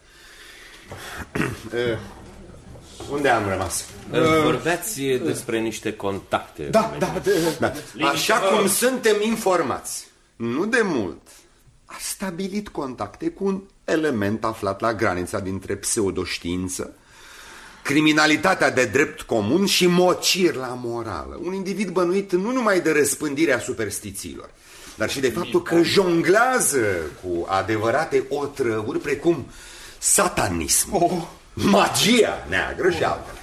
Unde am rămas? Vorbeați despre niște contacte. Da. Așa cum suntem informați, nu de mult a stabilit contacte cu un element aflat la granița dintre pseudoștiință, criminalitatea de drept comun și mocir la morală. Un individ bănuit nu numai de răspândirea superstițiilor, dar și de faptul că jonglează cu adevărate otrăvuri precum satanismul, magia neagră și altele.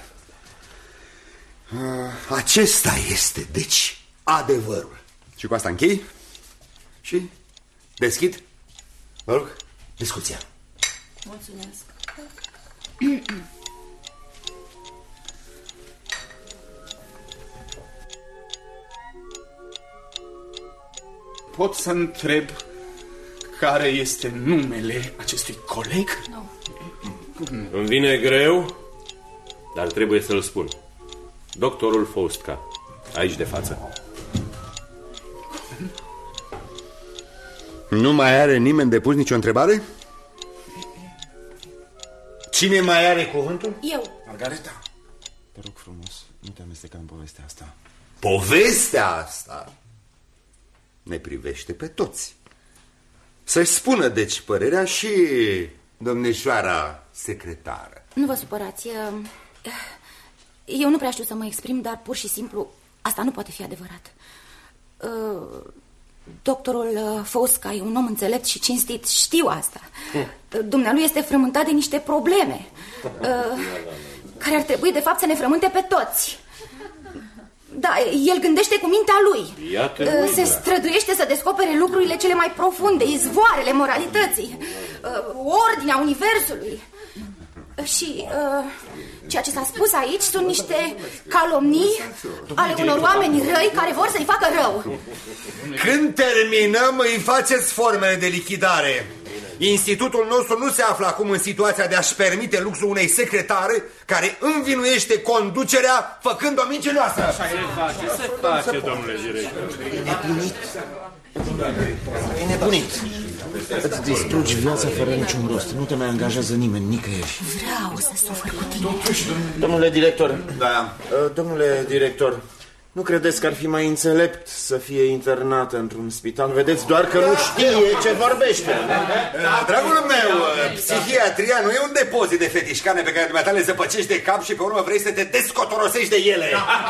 Acesta este, deci, adevărul. Și cu asta închei și deschid, vă rog, discuția. Mulțumesc. Pot să întreb care este numele acestui coleg? Nu. Îmi vine greu, dar trebuie să-l spun. Doctorul Faustka, aici de față. Nu mai are nimeni de pus nicio întrebare? Cine mai are cuvântul? Eu. Margareta. Te rog frumos, nu te amesteca în povestea asta. Povestea asta ne privește pe toți. Să-și spună deci părerea și domnișoara secretară. Nu vă supărați. Eu nu prea știu să mă exprim, dar pur și simplu asta nu poate fi adevărat. Doctorul Faustka e un om înțelept și cinstit, știu asta. Dumnealui este frământat de niște probleme care ar trebui de fapt să ne frământe pe toți. Da, el gândește cu mintea lui. Se străduiește să descopere lucrurile cele mai profunde, izvoarele moralității, ordinea universului. Și ceea ce s-a spus aici sunt niște calomnii ale unor oameni răi care vor să-i facă rău. Când terminăm, îi faceți formele de lichidare. Institutul nostru nu se află acum în situația de a-și permite luxul unei secretare care învinuiește conducerea făcând o mincinoasă. Se face, domnule director. E nebunit. Îți distrugi viața fără niciun rost. Nu te mai angajează nimeni, nicăieri. Vreau să sufăr cu tine. Domnule director. Da. Domnule director, nu credeți că ar fi mai înțelept să fie internată într-un spital? Vedeți doar că nu știe ce vorbește. Dragul meu, psihiatria nu e un depozit de fetișcane pe care dumneata le zăpăcești de cap și pe urmă vrei să te descotorosești de ele.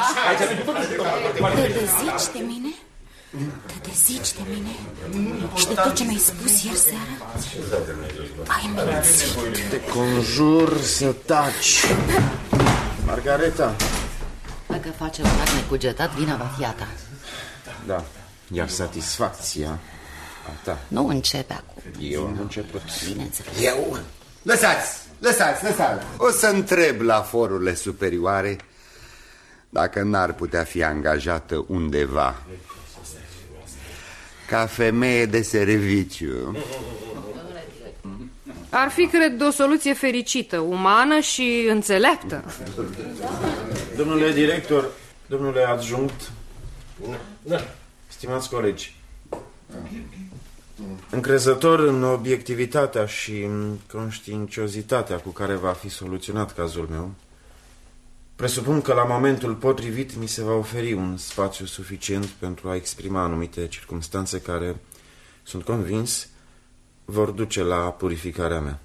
Te dezici de mine? Te dezici de mine? Și de tot ce mi-ai spus ieri seara? Ai mințit. Te conjur să taci. Margareta. Dacă face un act necugetat, vina va fi a ta. Da, iar satisfacția a ta. Nu începe acum. Eu am început. Bineînțeles. Eu? Lăsați. O să întreb la forurile superioare dacă n-ar putea fi angajată undeva ca femeie de serviciu. Ar fi, cred, o soluție fericită, umană și înțeleaptă. Domnule director, domnule adjunct, stimați colegi, încrezător în obiectivitatea și în conștiinciozitatea cu care va fi soluționat cazul meu, presupun că la momentul potrivit mi se va oferi un spațiu suficient pentru a exprima anumite circumstanțe care, sunt convins, vor duce la purificarea mea.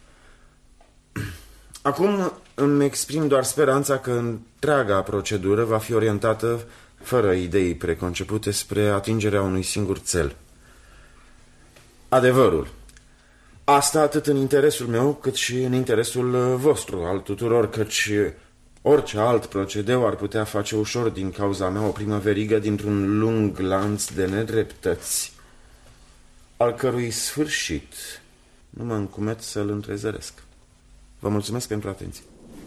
Acum îmi exprim doar speranța că întreaga procedură va fi orientată, fără idei preconcepute, spre atingerea unui singur cel. Adevărul. Asta atât în interesul meu, cât și în interesul vostru, al tuturor, căci orice alt procedeu ar putea face ușor din cauza mea o primă verigă dintr-un lung lanț de nedreptăți, al cărui sfârșit nu mă încumet să-l întrezăresc. Vă mulțumesc pentru atenție.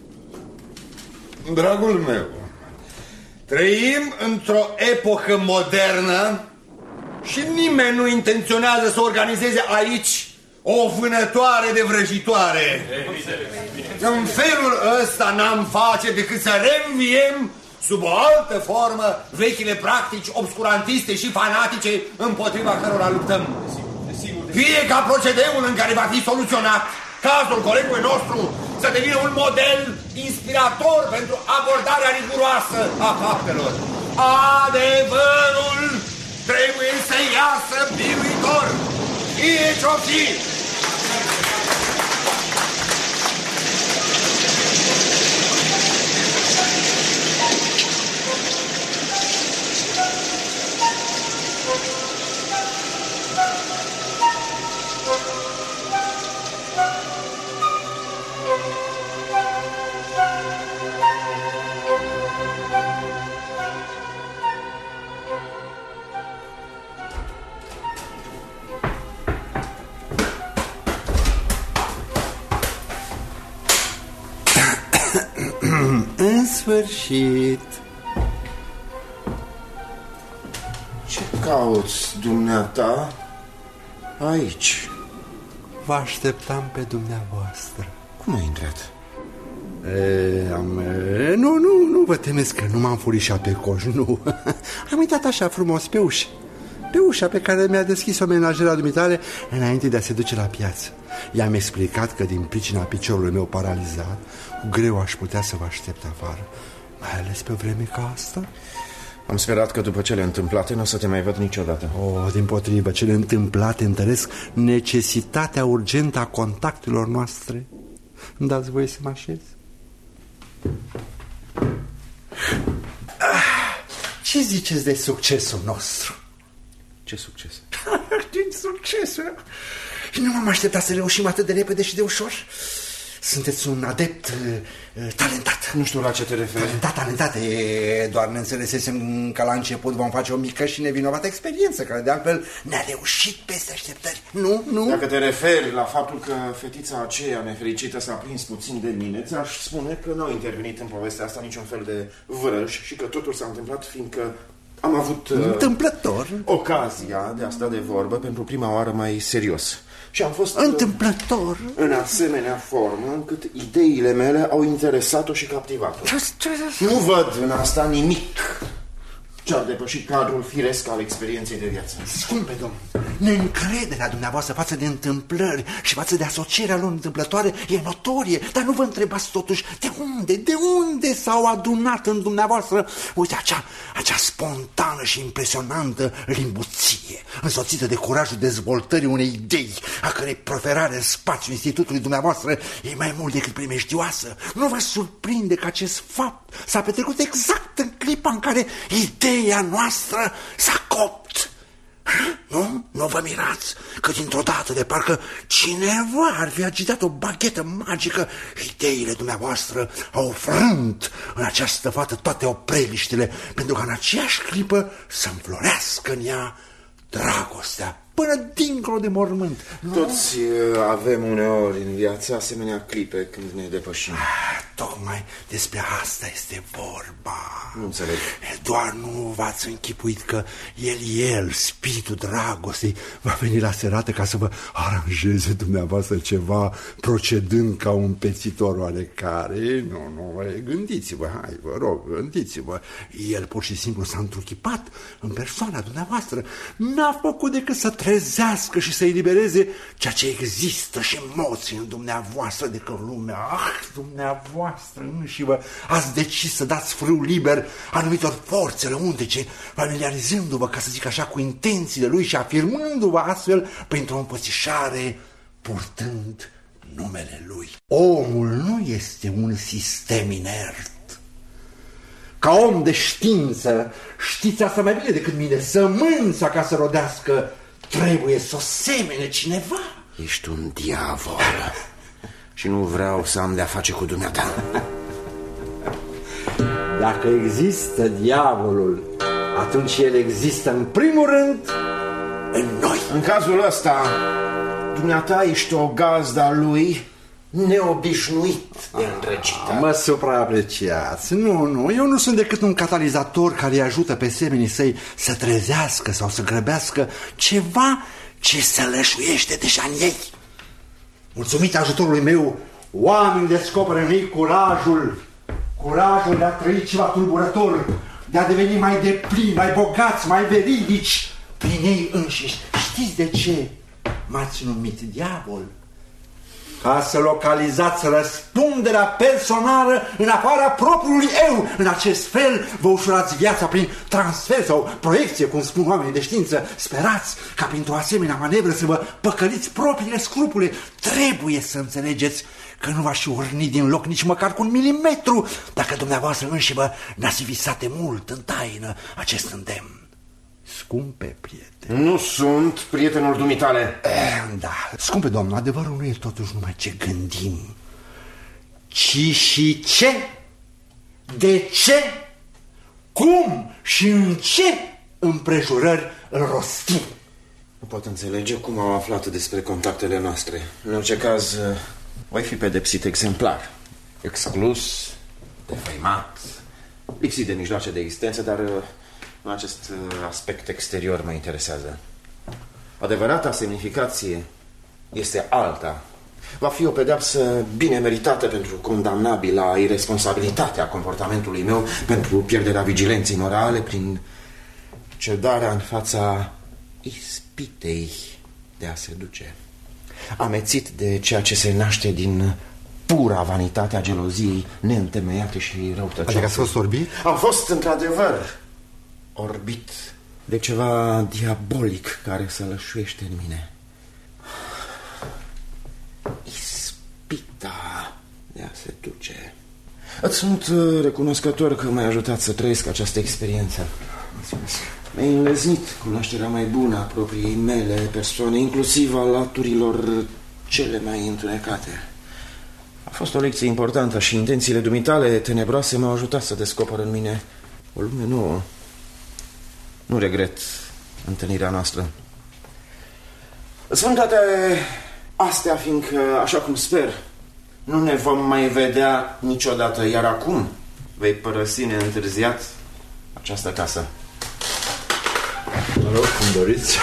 Dragul meu, trăim într-o epocă modernă și nimeni nu intenționează să organizeze aici o vânătoare de vrăjitoare. În felul ăsta n-am face decât să reînviem sub o altă formă vechile practici obscurantiste și fanatice împotriva cărora luptăm. Fie ca procedeul în care va fi soluționat cazul colegului nostru să devină un model inspirator pentru abordarea riguroasă a faptelor. Adevărul trebuie să iasă biruitor, fie ce-o fi. În sfârșit. Ce cauți, dumneata, aici? Vă așteptam pe dumneavoastră. Cum ai intrat? Nu vă temeți că nu m-am furișat pe coș, nu. Am uitat așa frumos pe ușă. Pe ușa pe care mi-a deschis-o menajera dumitale înainte de a se duce la piață. I-am explicat că din pricina piciorului meu paralizat, cu greu aș putea să vă aștept afară, mai ales pe vreme ca asta. Am sperat că după cele întâmplate nu o să te mai văd niciodată. Dimpotrivă, cele întâmplate întăresc necesitatea urgentă a contactelor noastre. Îmi dați voie să mă așez? Ce ziceți de succesul nostru? Ce succes? Din succesul. Nu m-am așteptat să reușim atât de repede și de ușor. Sunteți un adept talentat. Nu știu la ce te referi. Talentat. Doar ne înțelesesem că la început vom face o mică și nevinovată experiență, care de altfel ne-a reușit peste așteptări. Nu? Dacă te referi la faptul că fetița aceea nefericită s-a prins puțin de mine, ți-aș spune că nu a intervenit în povestea asta niciun fel de vrăj și că totul s-a întâmplat fiindcă am avut întâmplător ocazia de a sta de vorbă pentru prima oară mai serios. Și am fost întâmplător în asemenea formă încât ideile mele au interesat-o și captivat-o. Nu văd în asta nimic ce-ar depăși cadrul firesc al experienței de viață. Scumpe domn, neîncrederea dumneavoastră față de întâmplări și față de asocierea lor întâmplătoare e notorie, dar nu vă întrebați totuși de unde s-au adunat în dumneavoastră, uite, acea spontană și impresionantă limbuție, însoțită de curajul dezvoltării unei idei, a cărei proferare în spațiul institutului dumneavoastră e mai mult decât primejdioasă. Nu vă surprinde că acest fapt s-a petrecut exact în clipa în care ideea noastră s-a copt. Nu vă mirați că dintr-o dată de parcă cineva ar fi agitat o baghetă magică. Ideile dumneavoastră au frânt în această fată toate opreliștile, pentru ca în aceeași clipă să înflorească în ea dragostea până dincolo de mormânt. Toți avem uneori în viață asemenea clipe când ne depășim. Tocmai despre asta este vorba. Nu înțeleg. Doar nu v-ați închipuit că el, spiritul dragostei, va veni la serată ca să vă aranjeze dumneavoastră ceva, procedând ca un pețitor oarecare. Nu, gândiți-vă, hai, vă rog, gândiți-vă. El pur și simplu s-a întruchipat în persoana dumneavoastră. N-a făcut decât să trezească și să elibereze ceea ce există și emoții în dumneavoastră, de că lumea, dumneavoastră înși vă ați decis să dați frâu liber anumitor forțe lăuntrice, familiarizându-vă, ca să zic așa, cu intențiile lui și afirmându-vă astfel printr-o împățișare, purtând numele lui. Omul nu este un sistem inert. Ca om de știință, știți asta mai bine decât mine, sămânța ca să rodească trebuie să o semene cineva. Ești un diavol și nu vreau să am de-a face cu dumneata. Dacă există diavolul, atunci el există în primul rând în noi. În cazul ăsta, dumneata ești o gazdă a lui neobișnuit de îndrăcitat. Mă supraapreciați. Nu, eu nu sunt decât un catalizator care îi ajută pe semenii săi să trezească sau să grăbească ceva ce se lășuiește deja în ei. Mulțumit ajutorului meu, oamenii descoperă în ei curajul de a trăi ceva tulburător, de a deveni mai deplini, mai bogați, mai veridici prin ei înșiși. Știți de ce m-ați numit diavol? Ca să localizați răspunderea personală în afara propriului eu. În acest fel vă ușurați viața prin transfer sau proiecție, cum spun oamenii de știință. Sperați ca printr-o asemenea manevră să vă păcăliți propriile scrupule. Trebuie să înțelegeți că nu v-aș urni din loc nici măcar cu 1 milimetru dacă dumneavoastră înși vă n-ați visat de mult în taină acest îndemn. Scumpe prieteni. Nu sunt prietenul dumitale. Da, scumpe domnul, adevărul nu e totuși numai ce gândim, ci și ce, de ce, cum și în ce împrejurări îl rostim. Nu pot înțelege cum au aflat despre contactele noastre. În orice caz, voi fi pedepsit exemplar. Exclus, defăimat, lipsit de mijloace de existență, dar acest aspect exterior mă interesează. Adevărata semnificație este alta. Va fi o pedeapsă bine meritată pentru condamnabila irresponsabilitatea comportamentului meu, pentru pierderea vigilenței morale, prin cedarea în fața ispitei de a seduce. Amețit de ceea ce se naște din pura vanitate a geloziei neîntemeiate și răutăcioase. Adică ați fost orbit? Am fost într-adevăr orbit de ceva diabolic care se lășuiește în mine. Ispita de a se duce. Îți sunt recunoscător că m-ai ajutat să trăiesc această experiență. Mulțumesc. Mi-ai înleznit cunoașterea mai bună a propriei mele persoane, inclusiv a laturilor cele mai întunecate. A fost o lecție importantă și intențiile dumitale tenebroase m-au ajutat să descoper în mine o lume nouă. Nu regret întâlnirea noastră. Îți spun toate astea, fiindcă, așa cum sper, nu ne vom mai vedea niciodată, iar acum vei părăsi neîntârziat această casă. Mă rog, cum doriți.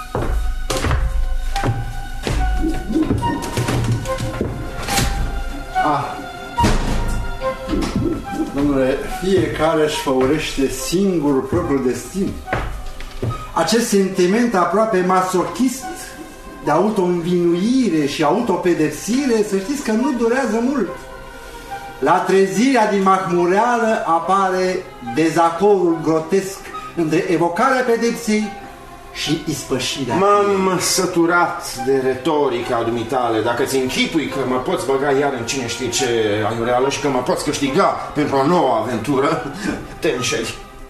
Domnule, fiecare își făurește singur propriul destin. Acest sentiment aproape masochist de auto-învinuire și autopedepsire, să știți că nu durează mult. La trezirea din mahmureală apare dezacordul grotesc între evocarea pedepsei și ispășirea. M-am săturat de retorica dumitale. Dacă ți închipui că mă poți băga iar în cine știe ce aiureală și că mă poți câștiga pentru o nouă aventură, te înșeli.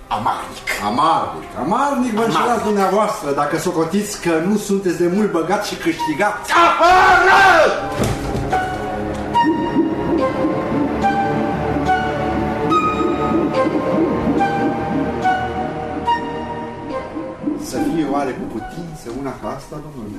Amarnic vă înșelați dumneavoastră dacă socotiți că nu sunteți de mult băgat și câștigat. Afară! Să fie oare cu putință una ca asta, domnule?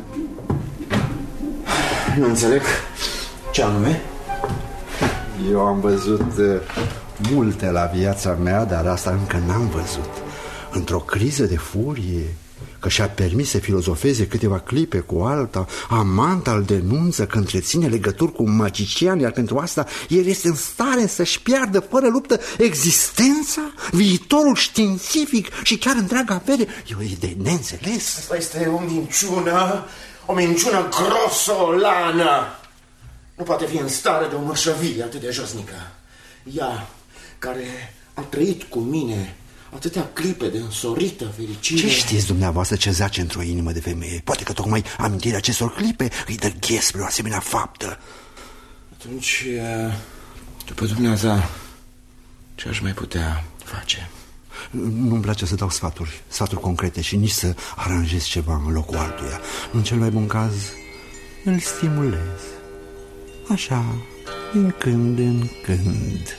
Nu înțeleg. Ce anume? Eu am văzut multe la viața mea, dar asta încă n-am văzut. Într-o criză de furie, că și-a permis să filozofeze câteva clipe cu alta, amanta îl denunță că întreține legături cu un magician, iar pentru asta el este în stare să-și piardă fără luptă existența, viitorul științific și chiar întreaga avere. E o idee de neînțeles. Asta este o minciună grosolană. Nu poate fi în stare de o mășăvie atât de josnică. Ea, care a trăit cu mine atâtea clipe de însorită fericire. Ce știți dumneavoastră ce zace într-o inimă de femeie? Poate că tocmai amintirea acestor clipe îi dă ghes spre o asemenea faptă. Atunci, după dumneata, ce aș mai putea face? Nu-mi place să dau sfaturi concrete și nici să aranjez ceva în locul altuia. În cel mai bun caz, îl stimulez. Așa, din când în când.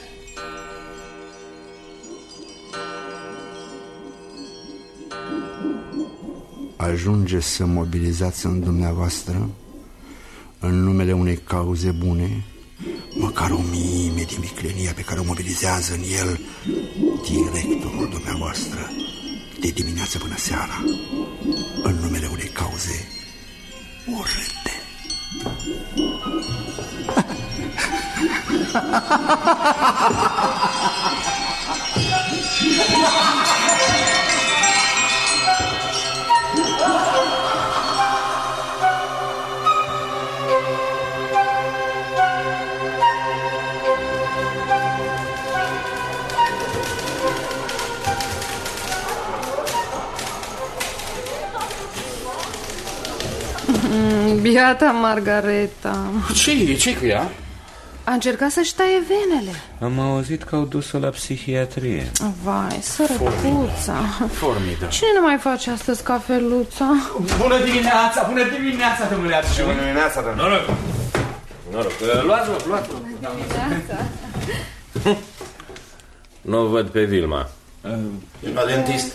Ajunge să mobilizați în dumneavoastră, în numele unei cauze bune, măcar 1000 din viclenia pe care o mobilizează în el directorul dumneavoastră, de dimineață până seara, în numele unei cauze urâte. Biata Margareta. Ce-i cu ea? A încercat să-și taie venele. Am auzit că au dus-o la psihiatrie. Vai, sărăcuța. Formidă. Cine nu mai face astăzi cafeluța? Bună dimineața, domnule adjunct. Bună dimineața, domnule. Noroc. Luați-mă. Bună dimineața. Nu văd pe Vilma. E la dentist.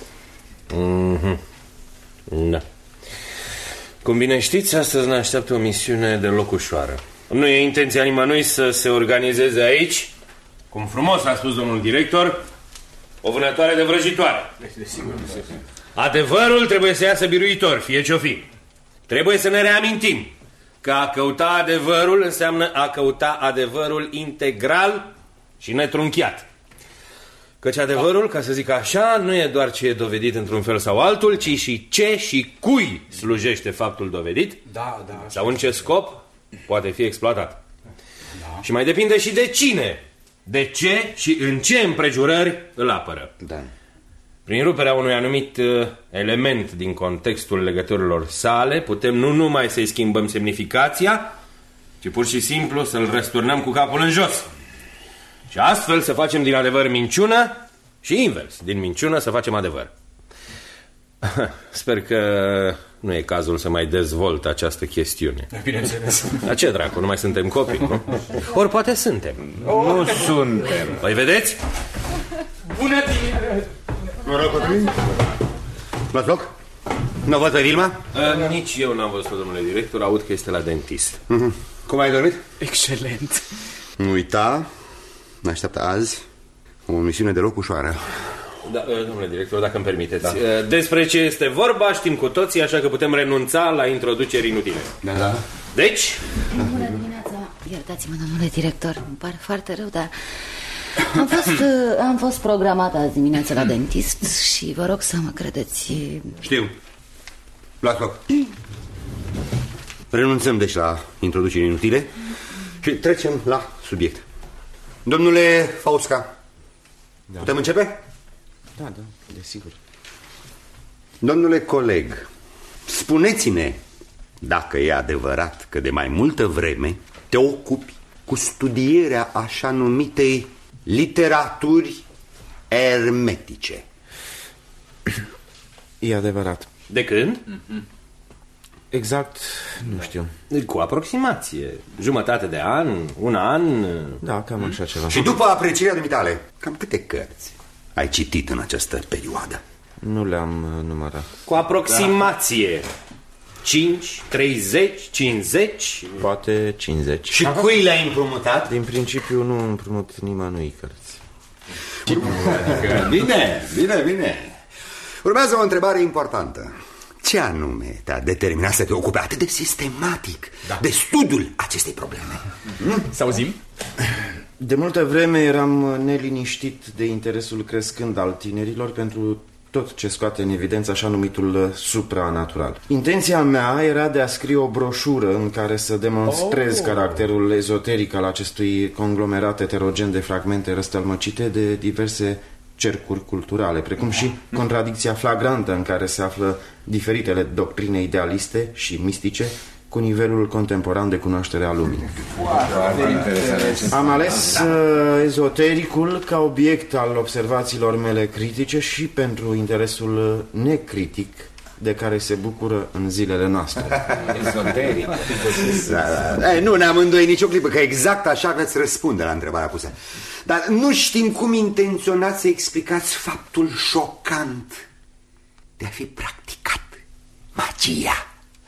Da. Cum bine știți, astăzi ne așteaptă o misiune deloc ușoară. Nu e intenția nimănui să se organizeze aici, cum frumos a spus domnul director, o vânătoare de vrăjitoare. Adevărul trebuie să iasă biruitor, fie ce-o fi. Trebuie să ne reamintim că a căuta adevărul înseamnă a căuta adevărul integral și netrunchiat. Căci adevărul, ca să zic așa, nu e doar ce e dovedit într-un fel sau altul, ci și ce și cui slujește faptul dovedit, sau în ce scop poate fi exploatat. Da. Și mai depinde și de cine, de ce și în ce împrejurări îl apără. Da. Prin ruperea unui anumit element din contextul legăturilor sale, putem nu numai să-i schimbăm semnificația, ci pur și simplu să-l răsturnăm cu capul în jos. Și astfel să facem din adevăr minciună și invers, din minciună să facem adevăr. Sper că nu e cazul să mai dezvolt această chestiune. Bineînțeles. Dar ce dracu, nu mai suntem copii, nu? Ori poate suntem. Nu suntem. Păi vedeți? Bună dimineața. Mă rog, copii. Luați loc? Nu văd pe Vilma? Nici eu n-am văzut, domnule director, aud că este la dentist. Cum ai dormit? Excelent. Nu uita, ne așteaptă azi o misiune deloc ușoară. Da, domnule director, dacă îmi permiteți. Da. Despre ce este vorba știm cu toții, așa că putem renunța la introduceri inutile. Da. Deci? Bună dimineața. Iertați-mă, domnule director, îmi pare foarte rău, dar am fost programată azi dimineața la dentist și vă rog să mă credeți. Știu. Luați loc. Renunțăm deci la introduceri inutile și trecem la subiect. Domnule Fausca, putem începe? Da, desigur. Domnule coleg, spuneți-ne dacă e adevărat că de mai multă vreme te ocupi cu studierea așa numitei literaturi ermetice. E adevărat. De când? Exact, nu știu. Cu aproximație. Jumătate de an, un an. Da, cam așa ceva. Și după aprecierea dumitale, cam câte cărți ai citit în această perioadă? Nu le-am numărat. Cu aproximație. 5, 30, 50? Poate 50. Și cui le-ai împrumutat? Din principiu nu împrumut nimănui cărți. Bine. Urmează o întrebare importantă. Ce anume te-a determinat să te ocupi atât de sistematic de studiul acestei probleme? Să auzim? De multă vreme eram neliniștit de interesul crescând al tinerilor pentru tot ce scoate în evidență așa numitul supranatural. Intenția mea era de a scrie o broșură în care să demonstrez caracterul ezoteric al acestui conglomerat heterogen de fragmente răstălmăcite de diverse cercuri culturale, precum și contradicția flagrantă în care se află diferitele doctrine idealiste și mistice cu nivelul contemporan de cunoaștere a lumii. Am ales ezotericul ca obiect al observațiilor mele critice și pentru interesul necritic de care se bucură în zilele noastre. Nu ne amândoi nicio clipă, că exact așa veți răspunde la întrebarea pusă. Dar nu știm cum intenționați să explicați faptul șocant de a fi practicat magia.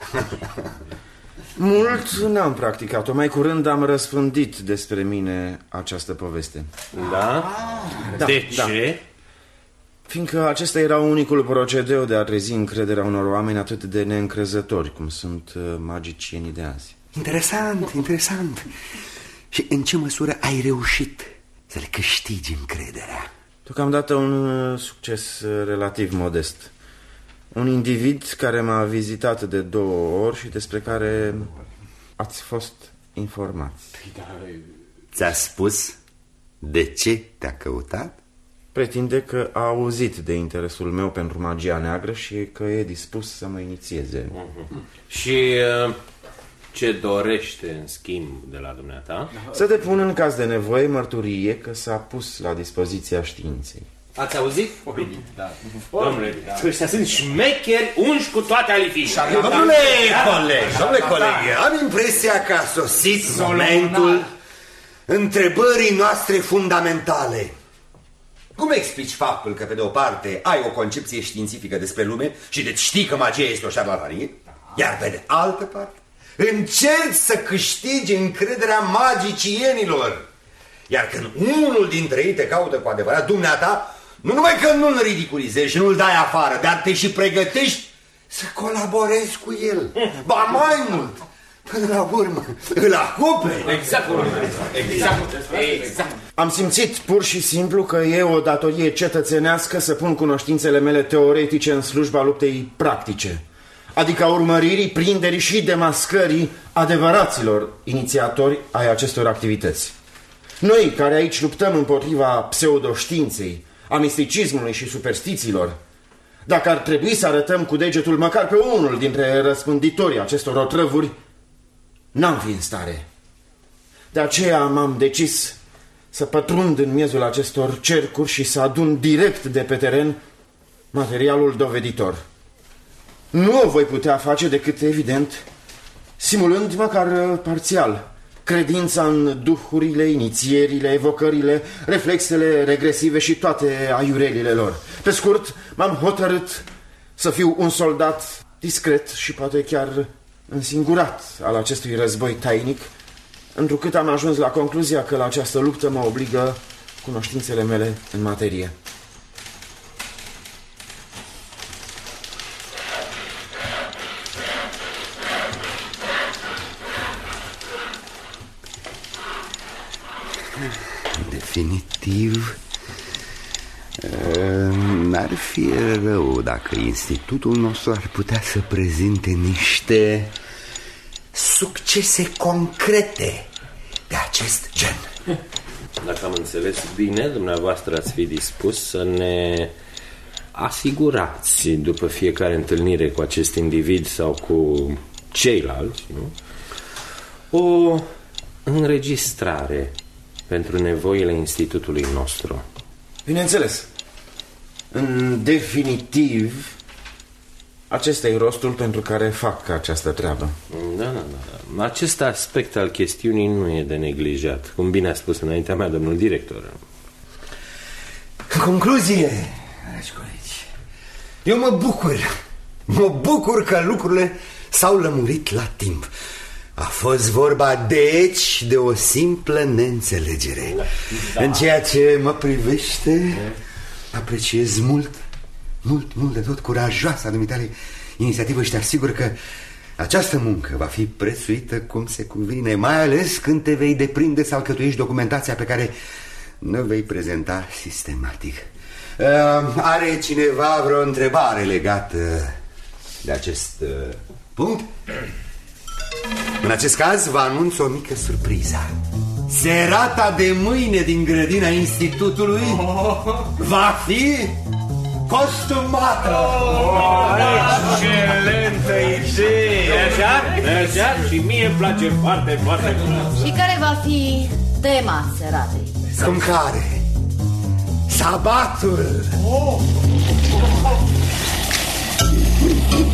Mult n-am practicat-o, mai curând am răspândit despre mine această poveste. Da? De ce? Fiindcă acesta era unicul procedeu de a trezi încrederea unor oameni atât de neîncrezători cum sunt magicienii de azi. Interesant, interesant. Și în ce măsură ai reușit să le câștigi încrederea? Deocamdată un succes relativ modest. Un individ care m-a vizitat de 2 ori și despre care ați fost informați. Ți-a spus de ce te-a căutat? Pretinde că a auzit de interesul meu pentru magia neagră și că e dispus să mă inițieze. Și ce dorește în schimb de la dumneata? Să depun în caz de nevoie mărturie că s-a pus la dispoziția științei. Ați auzit? Da. Domnule, ăștia sunt șmecheri unși cu toate alifiile. Domnule coleg, am impresia că a sosit momentul întrebării noastre fundamentale. Cum explici faptul că, pe de o parte, ai o concepție științifică despre lume și deci știi că magia este o șarlatanie, iar pe de altă parte încerci să câștigi încrederea magicienilor? Iar când unul dintre ei te caută cu adevărat, dumneata, nu numai că nu-l ridiculizezi și nu-l dai afară, dar te și pregătești să colaborezi cu el. Ba mai mult, până la urmă îl acoperi. Exact. Am simțit pur și simplu că e o datorie cetățenească să pun cunoștințele mele teoretice în slujba luptei practice, adică a urmăririi, prinderii și demascării adevăraților inițiatori ai acestor activități. Noi, care aici luptăm împotriva pseudoștiinței, a misticismului și superstițiilor, dacă ar trebui să arătăm cu degetul măcar pe unul dintre răspânditorii acestor otrăvuri, n-am fi în stare. De aceea m-am decis să pătrund în miezul acestor cercuri și să adun direct de pe teren materialul doveditor. Nu o voi putea face decât, evident, simulând măcar parțial credința în duhurile, inițierile, evocările, reflexele regresive și toate aiurelile lor. Pe scurt, m-am hotărât să fiu un soldat discret și poate chiar însingurat al acestui război tainic, întrucât am ajuns la concluzia că la această luptă mă obligă cunoștințele mele în materie. Definitiv, n-ar fi rău dacă institutul nostru ar putea să prezinte niște succese concrete de acest gen. Dacă am înțeles bine, dumneavoastră ați fi dispus să ne asigurați după fiecare întâlnire cu acest individ sau cu ceilalți, nu? O înregistrare pentru nevoile institutului nostru. Bineînțeles. În definitiv, acesta e rostul pentru care fac această treabă. Da. Acest aspect al chestiunii nu e de neglijat, cum bine a spus înaintea mea domnul director. În concluzie, dragi colegi, eu mă bucur că lucrurile s-au lămurit la timp. A fost vorba, deci, de o simplă neînțelegere. Da. În ceea ce mă privește, apreciez mult de tot curajoasa dumitale inițiativă și te asigur că această muncă va fi prețuită cum se cuvine, mai ales când te vei deprinde să alcătuiești documentația pe care nu vei prezenta sistematic. Are cineva vreo întrebare legată de acest punct? În acest caz vă anunț o mică surpriză. Serata de mâine din grădina institutului va fi costumată. Excelentă idee! Așa? Și mie îmi place foarte mult. Și care va fi tema seratei? Cum care? Sabatul!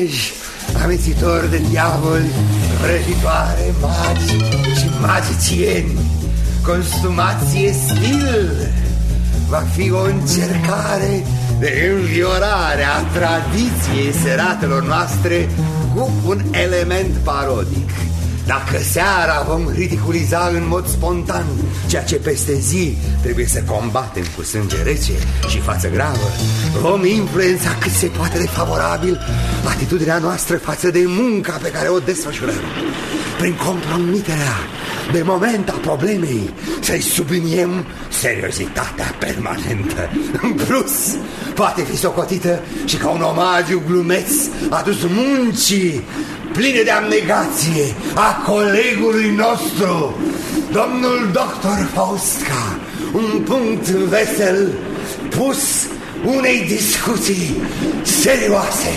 vrăji, amețitori de diavoli, vrăjitoare, magi și magicieni. Consumație stil va fi o încercare de înviorare a tradiției seratelor noastre cu un element parodic. Dacă seara vom ridiculiza în mod spontan ceea ce peste zi trebuie să combatem cu sânge rece și față gravă, vom influența cât se poate de favorabil atitudinea noastră față de munca pe care o desfășurăm. Prin compromiterea de moment a problemei să-i subliniem seriozitatea permanentă. În plus, poate fi socotită și ca un omagiu glumeț adus muncii pline de abnegație a colegului nostru, domnul doctor Fausca. Un punct vesel pus unei discuții serioase.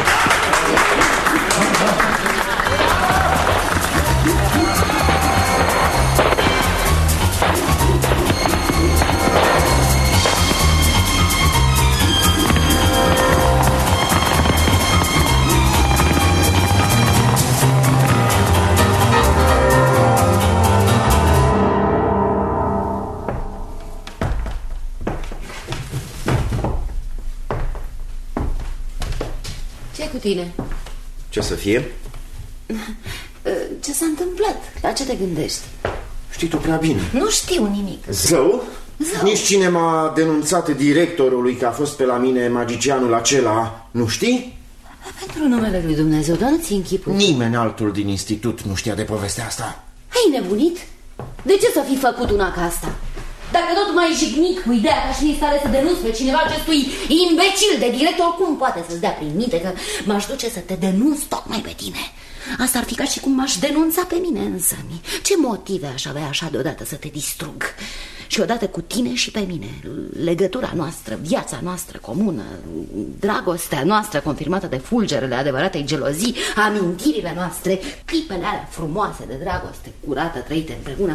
Tine. Ce să fie? Ce s-a întâmplat? La ce te gândești? Știi tu prea bine. Nu știu nimic. Zău? Nici cine m-a denunțat directorului că a fost pe la mine magicianul acela, nu știi? Pentru numele lui Dumnezeu, dar nu ți închipui. Nimeni altul din institut nu știa de povestea asta. Ai nebunit? De ce să fi făcut una ca asta? Dacă tot mai jignit cu ideea că aș fi stare să denunț pe cineva acestui imbecil de director, cum poate să-ți dea prin minte că m-aș duce să te denunț tocmai pe tine? Asta ar fi ca și cum m-aș denunța pe mine însămi. Ce motive aș avea așa deodată să te distrug? Și odată cu tine și pe mine. Legătura noastră, viața noastră comună, dragostea noastră confirmată de fulgerele adevăratei gelozii, amintirile noastre, clipele alea frumoase de dragoste curată trăite împreună.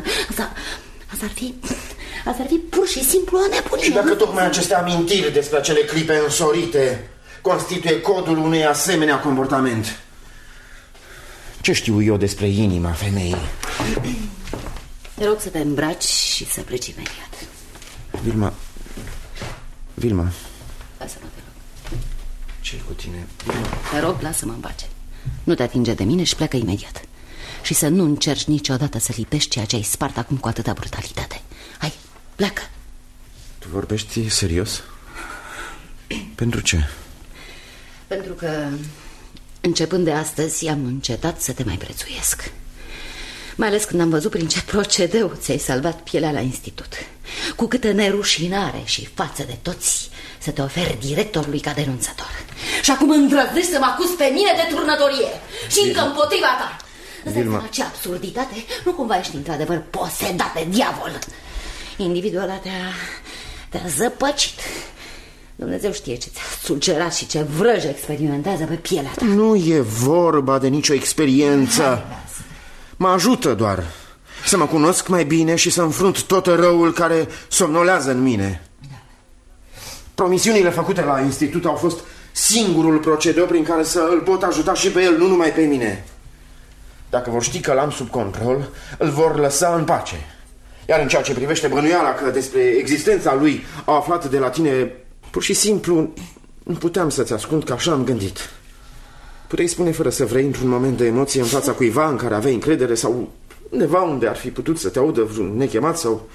Asta ar fi pur și simplu o nebunie. Și dacă tocmai aceste amintiri despre acele clipe însorite constituie codul unui asemenea comportament, ce știu eu despre inima femeii? Te rog să te îmbraci și să pleci imediat. Vilma. Lasă-mă, te rog. Ce-i cu tine? Te rog, lasă-mă în pace. Nu te atinge de mine și plecă imediat. Și să nu încerci niciodată să lipești ceea ce ai spart acum cu atâta brutalitate. Hai, pleacă. Tu vorbești serios? Pentru ce? Pentru că începând de astăzi am încetat să te mai prețuiesc. Mai ales când am văzut prin ce procedeu ți-ai salvat pielea la institut. Cu câtă nerușinare și față de toți să te oferi directorului ca denunțător. Și acum îndrăznești să mă acuzi pe mine de turnătorie. Și încă împotriva ta. Vilma, ce absurditate. Nu cumva ești într-adevăr posedat de diavol? Individul ăla te-a zăpăcit. Dumnezeu știe ce ți-a sugerat și ce vrăjă experimentează pe pielea ta. Nu e vorba de nicio experiență. Mă ajută doar să mă cunosc mai bine și să înfrunt tot răul care somnolează în mine. Promisiunile făcute la institut au fost singurul procedeu prin care să îl pot ajuta și pe el, nu numai pe mine. Dacă vor ști că l-am sub control, îl vor lăsa în pace. Iar în ceea ce privește bănuiala că despre existența lui au aflat de la tine, pur și simplu nu puteam să-ți ascund că așa am gândit. Puteai spune fără să vrei într-un moment de emoție în fața cuiva în care aveai încredere sau undeva unde ar fi putut să te audă vreun nechemat sau...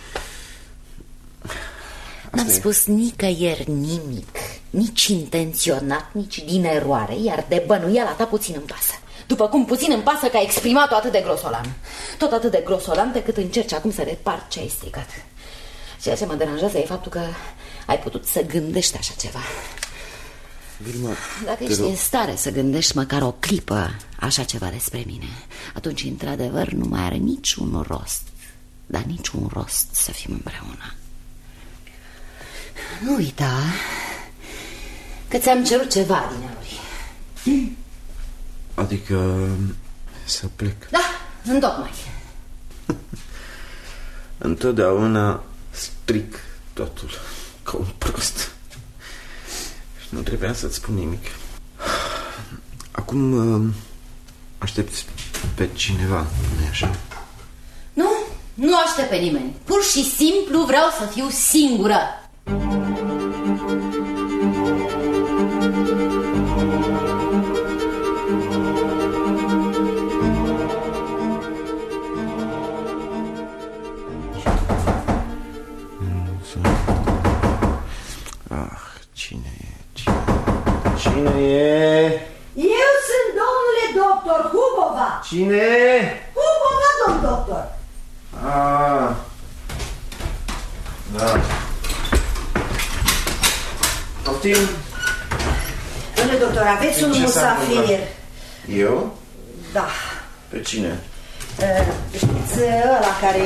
N-am spus nicăieri nimic, nici intenționat, nici din eroare, iar de bănuiala ta puțin îmi pasă. După cum puțin îmi pasă că ai exprimat-o atât de grosolan. Tot atât de grosolan pe cât încerci acum să repari ce ai stricat. Ceea ce mă deranjează e faptul că ai putut să gândești așa ceva. Vilma, dacă ești în stare să gândești măcar o clipă așa ceva despre mine, atunci într-adevăr nu mai are niciun rost, dar niciun rost să fim împreună. Nu uita că ți-am cerut ceva dineauri. Adică să plec. Da, întocmai. Întotdeauna stric totul ca un prost. Nu trebuia să-ți spun nimic. Acum aștepți pe cineva, nu-i așa? Nu aștept pe nimeni. Pur și simplu vreau să fiu singură. Cine e? Eu sunt domnule doctor Hubova. Cine? Hubova, domn doctor. Ah, da. Poftim? Domnule doctor, aveți un musafir. Eu? Da. Pe cine? Știți ăla care...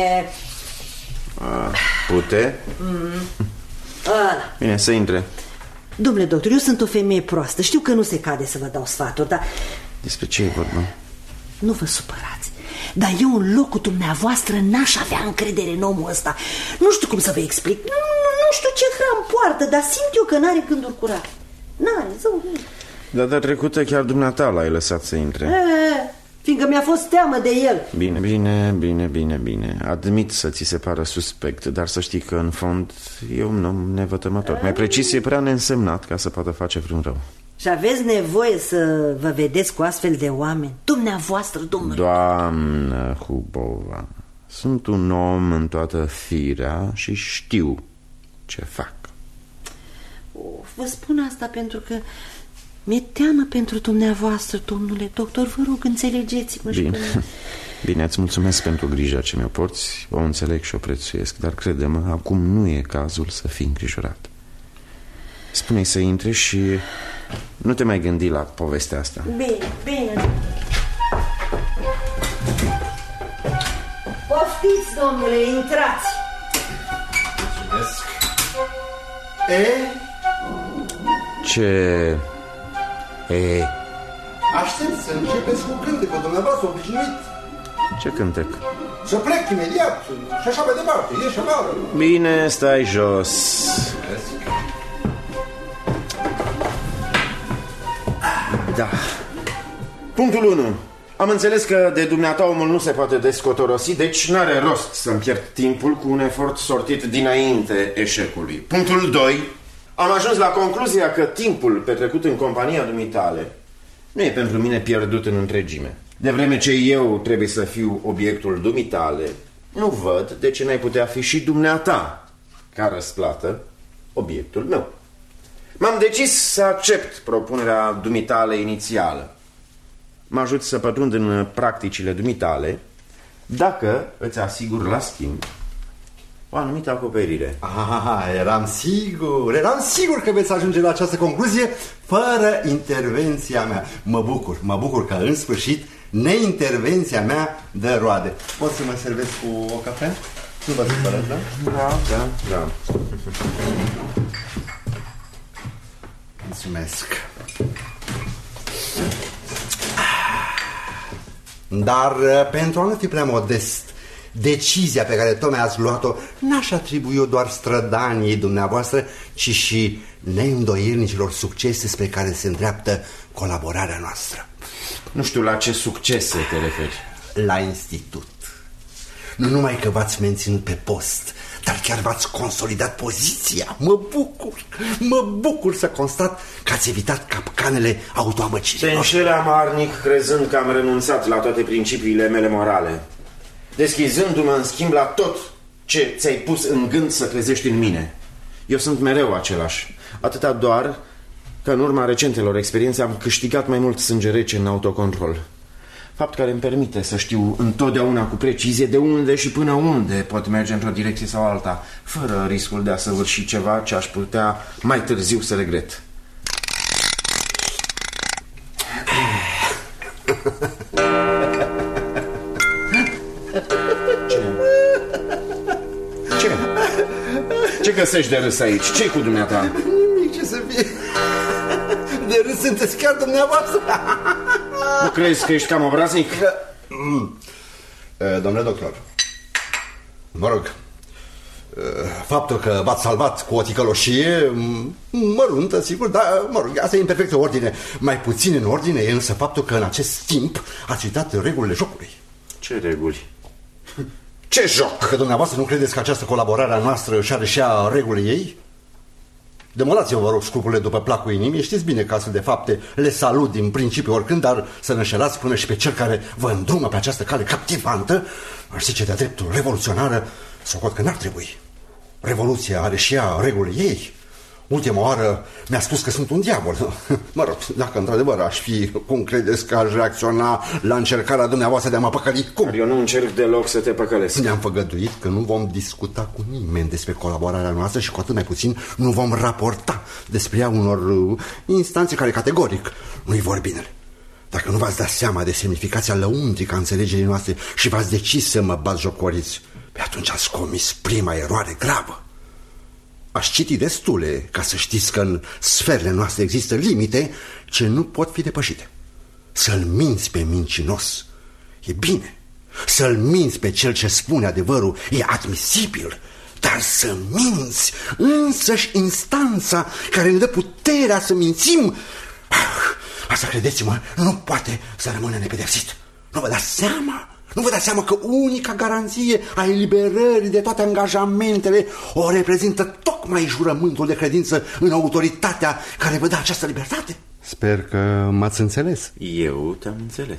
Pute? Ăla. Bine, să intre. Domnule doctor, eu sunt o femeie proastă. Știu că nu se cade să vă dau sfaturi, dar... Despre ce e vorba? Nu vă supărați, dar eu în locul dumneavoastră n-aș avea încredere în omul ăsta. Nu știu cum să vă explic. Nu știu ce hram poartă, dar simt eu că n-are gânduri curate. N-are, zău. Data trecută chiar dumneata l-ai lăsat să intre. Fiindcă mi-a fost teamă de el. Bine. Admit să ți se pară suspect, dar să știi că în fond e un om nevătămător. Mai precis, e prea neînsemnat ca să poată face vreun rău. Și aveți nevoie să vă vedeți cu astfel de oameni? Dumneavoastră, domnule. Doamnă Hubova, sunt un om în toată firea și știu ce fac. Vă spun asta pentru că mi-e teamă pentru dumneavoastră, domnule doctor. Vă rog, înțelegeți-mă. Bine, îți mulțumesc pentru grija ce mi-o porți. O înțeleg și o prețuiesc, dar crede-mă, acum nu e cazul să fii îngrijorat. Spune-i să intre și nu te mai gândi la povestea asta. Bine. Poftiți, domnule, intrați. Mulțumesc. Ce... Aștept să începeți cu cântecul dumneavoastră obișnuit. Ce cântec? Să plec imediat și așa pe departe. Ieși afară. Bine, stai jos. Da. Punctul 1. Am înțeles că de dumneata omul nu se poate descotorosi, deci n-are rost să-mi pierd timpul cu un efort sortit dinainte eșecului. Punctul 2. Am ajuns la concluzia că timpul petrecut în compania dumitale nu e pentru mine pierdut în întregime. De vreme ce eu trebuie să fiu obiectul dumitale, nu văd de ce n-ai putea fi și dumneata, ca răsplată, obiectul meu. M-am decis să accept propunerea dumitale inițială. Mă ajut să pătrund în practicile dumitale dacă îți asigur la schimb o anumită acoperire. Eram sigur că veți ajunge la această concluzie fără intervenția mea. Mă bucur că în sfârșit neintervenția mea dă roade. Pot să mă servesc cu o cafea? Nu vă supărați, da? Da. Mulțumesc. Dar pentru a nu fi prea modest, decizia pe care tocmai ați luat-o n-aș atribui eu doar strădaniei dumneavoastră, ci și neîndoielnicilor succese spre care se îndreaptă colaborarea noastră. Nu știu la ce succese te referi. La institut. Nu numai că v-ați menținut pe post, dar chiar v-ați consolidat poziția. Mă bucur să constat că ați evitat capcanele autoamăcirilor. Te înșeli amarnic crezând că am renunțat la toate principiile mele morale, deschizându-mă în schimb la tot ce ți-ai pus în gând să trezești în mine. Eu sunt mereu același, atâta doar că în urma recentelor experiențe am câștigat mai mult sânge rece în autocontrol. Fapt care îmi permite să știu întotdeauna cu precizie de unde și până unde pot merge într-o direcție sau alta, fără riscul de a săvârși ceva ce aș putea mai târziu să regret. Ce găsești de râs aici? Ce-i cu dumneata? Nimic, ce să fie. De râs sunteți chiar dumneavoastră. Nu crezi că ești cam obraznic? Domnule doctor, mă rog, Faptul că v-ați salvat cu o ticăloșie măruntă, sigur, dar, mă rog, asta e în perfectă ordine. Mai puțin în ordine e însă faptul că în acest timp ați uitat regulile jocului. Ce reguli? Ce joc? Că dumneavoastră nu credeți că această colaborare a noastră și are și ea regulile ei? Demolați-vă, vă rog, scrupurile după placul inimii. Știți bine că astfel de fapte le salut din principiu oricând, dar să ne înșelați până și pe cel care vă îndrumă pe această cale captivantă, aș zice de-a dreptul revoluționară, socot că n-ar trebui. Revoluția are și ea regulile ei. Ultima oară mi-a spus că sunt un diavol. Mă rog, dacă într-adevăr aș fi, cum credeți că aș reacționa la încercarea dumneavoastră de a mă păcăli? Cum? Eu nu încerc deloc să te păcălesc. Ne-am făgăduit că nu vom discuta cu nimeni despre colaborarea noastră și cu atât mai puțin nu vom raporta despre ea unor instanțe care categoric nu-i vor binele. Dacă nu v-ați dat seama de semnificația lăuntrică a înțelegerii noastre și v-ați decis să mă batjocoriți, pe atunci ați comis prima eroare gravă. Aș citi destule ca să știți că în sferele noastre există limite ce nu pot fi depășite. Să-l minți pe mincinos e bine. Să-l minți pe cel ce spune adevărul e admisibil. Dar să minți însăși instanța care ne dă puterea să mințim, asta, credeți-mă, nu poate să rămână nepedepsit. Nu vă dați seama? Nu vă dați seama că unica garanție a eliberării de toate angajamentele o reprezintă tocmai jurământul de credință în autoritatea care vă dă această libertate? Sper că m-ați înțeles. Eu te-am înțeles.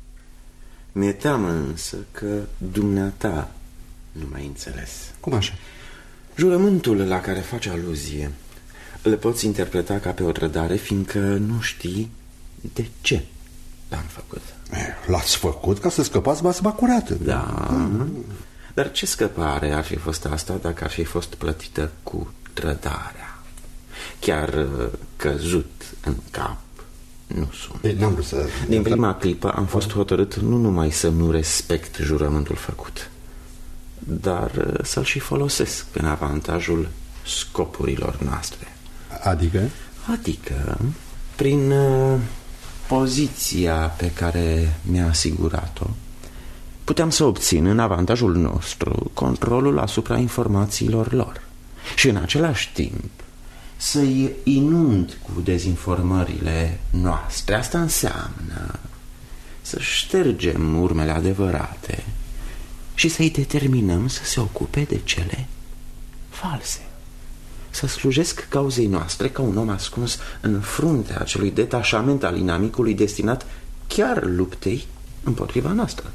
Mi-e teamă însă că dumneata nu m-ai înțeles. Cum așa? Jurământul la care faci aluzie le poți interpreta ca pe o trădare, fiindcă nu știi de ce l-am făcut. L-ați făcut ca să scăpați basma curată. Da. Dar ce scăpare ar fi fost asta dacă ar fi fost plătită cu trădarea? Chiar căzut în cap nu sunt. N-am vrut să... Din prima clipă am fost hotărât nu numai să nu respect jurământul făcut, dar să-l și folosesc în avantajul scopurilor noastre. Adică? Adică prin poziția pe care mi-a asigurat-o, puteam să obțin în avantajul nostru controlul asupra informațiilor lor și în același timp să-i inund cu dezinformările noastre. Asta înseamnă să ștergem urmele adevărate și să-i determinăm să se ocupe de cele false. Să slujesc cauzei noastre ca un om ascuns în fruntea acelui detașament al inamicului destinat chiar luptei împotriva noastră.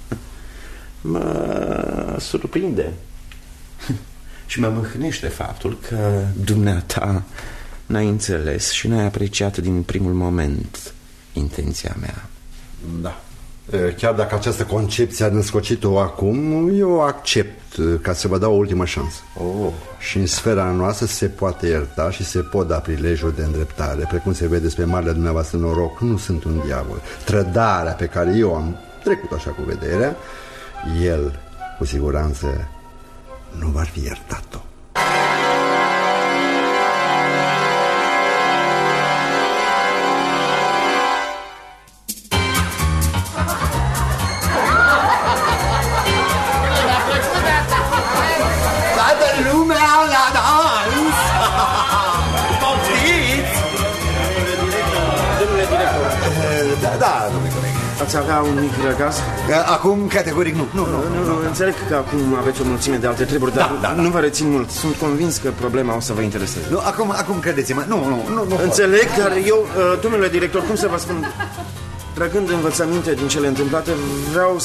Mă surprinde și mă mâhnește faptul că dumneata n-ai înțeles și n-ai apreciat din primul moment intenția mea. Da. Chiar dacă această concepție a născocit-o acum, eu o accept ca să vă dau o ultimă șansă. Și în sfera noastră se poate ierta și se pot da prilejuri de îndreptare. Precum se vede despre marele dumneavoastră noroc, nu sunt un diavol. Trădarea pe care eu am trecut așa cu vederea, el cu siguranță nu va fi iertat-o. Ați avea un mic răgaz? Acum, categoric, nu. Nu, înțeleg că acum aveți o mulțime de alte treburi, dar nu vă rețin mult. Sunt convins că problema o să vă intereseze. Nu, acum credeți-mă, nu. Înțeleg, dar eu, domnule director, cum să vă spun, trăgând învățăminte din cele întâmplate, vreau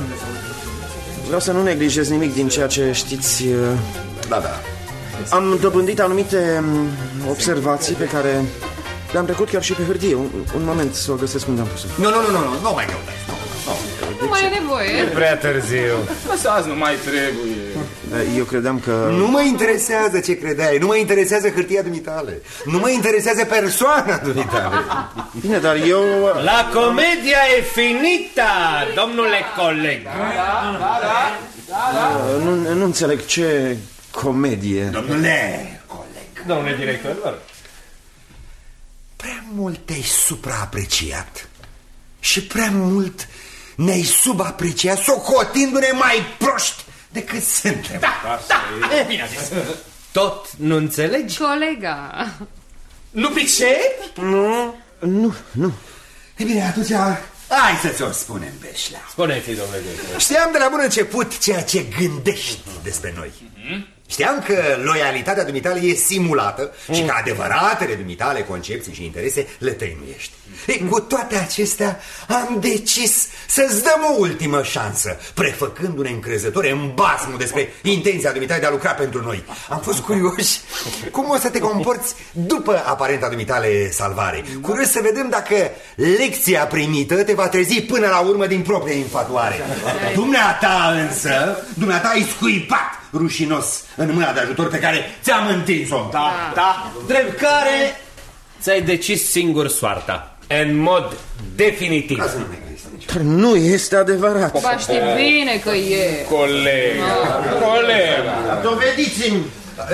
să nu neglijez nimic din ceea ce știți. Da. Am dobândit anumite observații pe care le-am trecut chiar și pe hârtie. Un moment să o găsesc unde am pus-o. Nu mai căutați. Nu mai e nevoie. E prea târziu. Lăsați, nu mai trebuie. Eu credeam că... Nu mă interesează ce credeai. Nu mă interesează hârtia dumitale. Nu mă interesează persoana dumitale. Bine, dar eu... La comedia e finita, domnule coleg. Nu înțeleg ce comedie. Domnule coleg. Domnule director, vă rog. Prea mult te-ai supraapreciat și prea mult ne-ai subapreciat, socotindu-ne mai proști decât suntem. Da, bine zis. Tot nu înțelegi? Colega. Nu pricepi? Nu. E bine, atunci hai să ți-o spunem, Beșlea. Spune-ți, domnule director. Știam de la bun început ceea ce gândești despre noi. Știam că loialitatea dumitale e simulată și că adevăratele dumitale concepții și interese le tăinuiești. Cu toate acestea am decis să-ți dăm o ultimă șansă, prefăcându-ne încrezători în basmul despre intenția dumitale de a lucra pentru noi. Am fost curioși cum o să te comporți după aparenta dumitale salvare. Curios să vedem dacă lecția primită te va trezi până la urmă din propria infatuare. Dumneata însă, dumneata ai scuipat rușinos în mâna de ajutor pe care ți-am întins-o. Da. Drept care ți-ai decis singur soarta. În mod definitiv. Dar nu este adevărat. Ba știi bine că e. Colega. Dovediți-mi.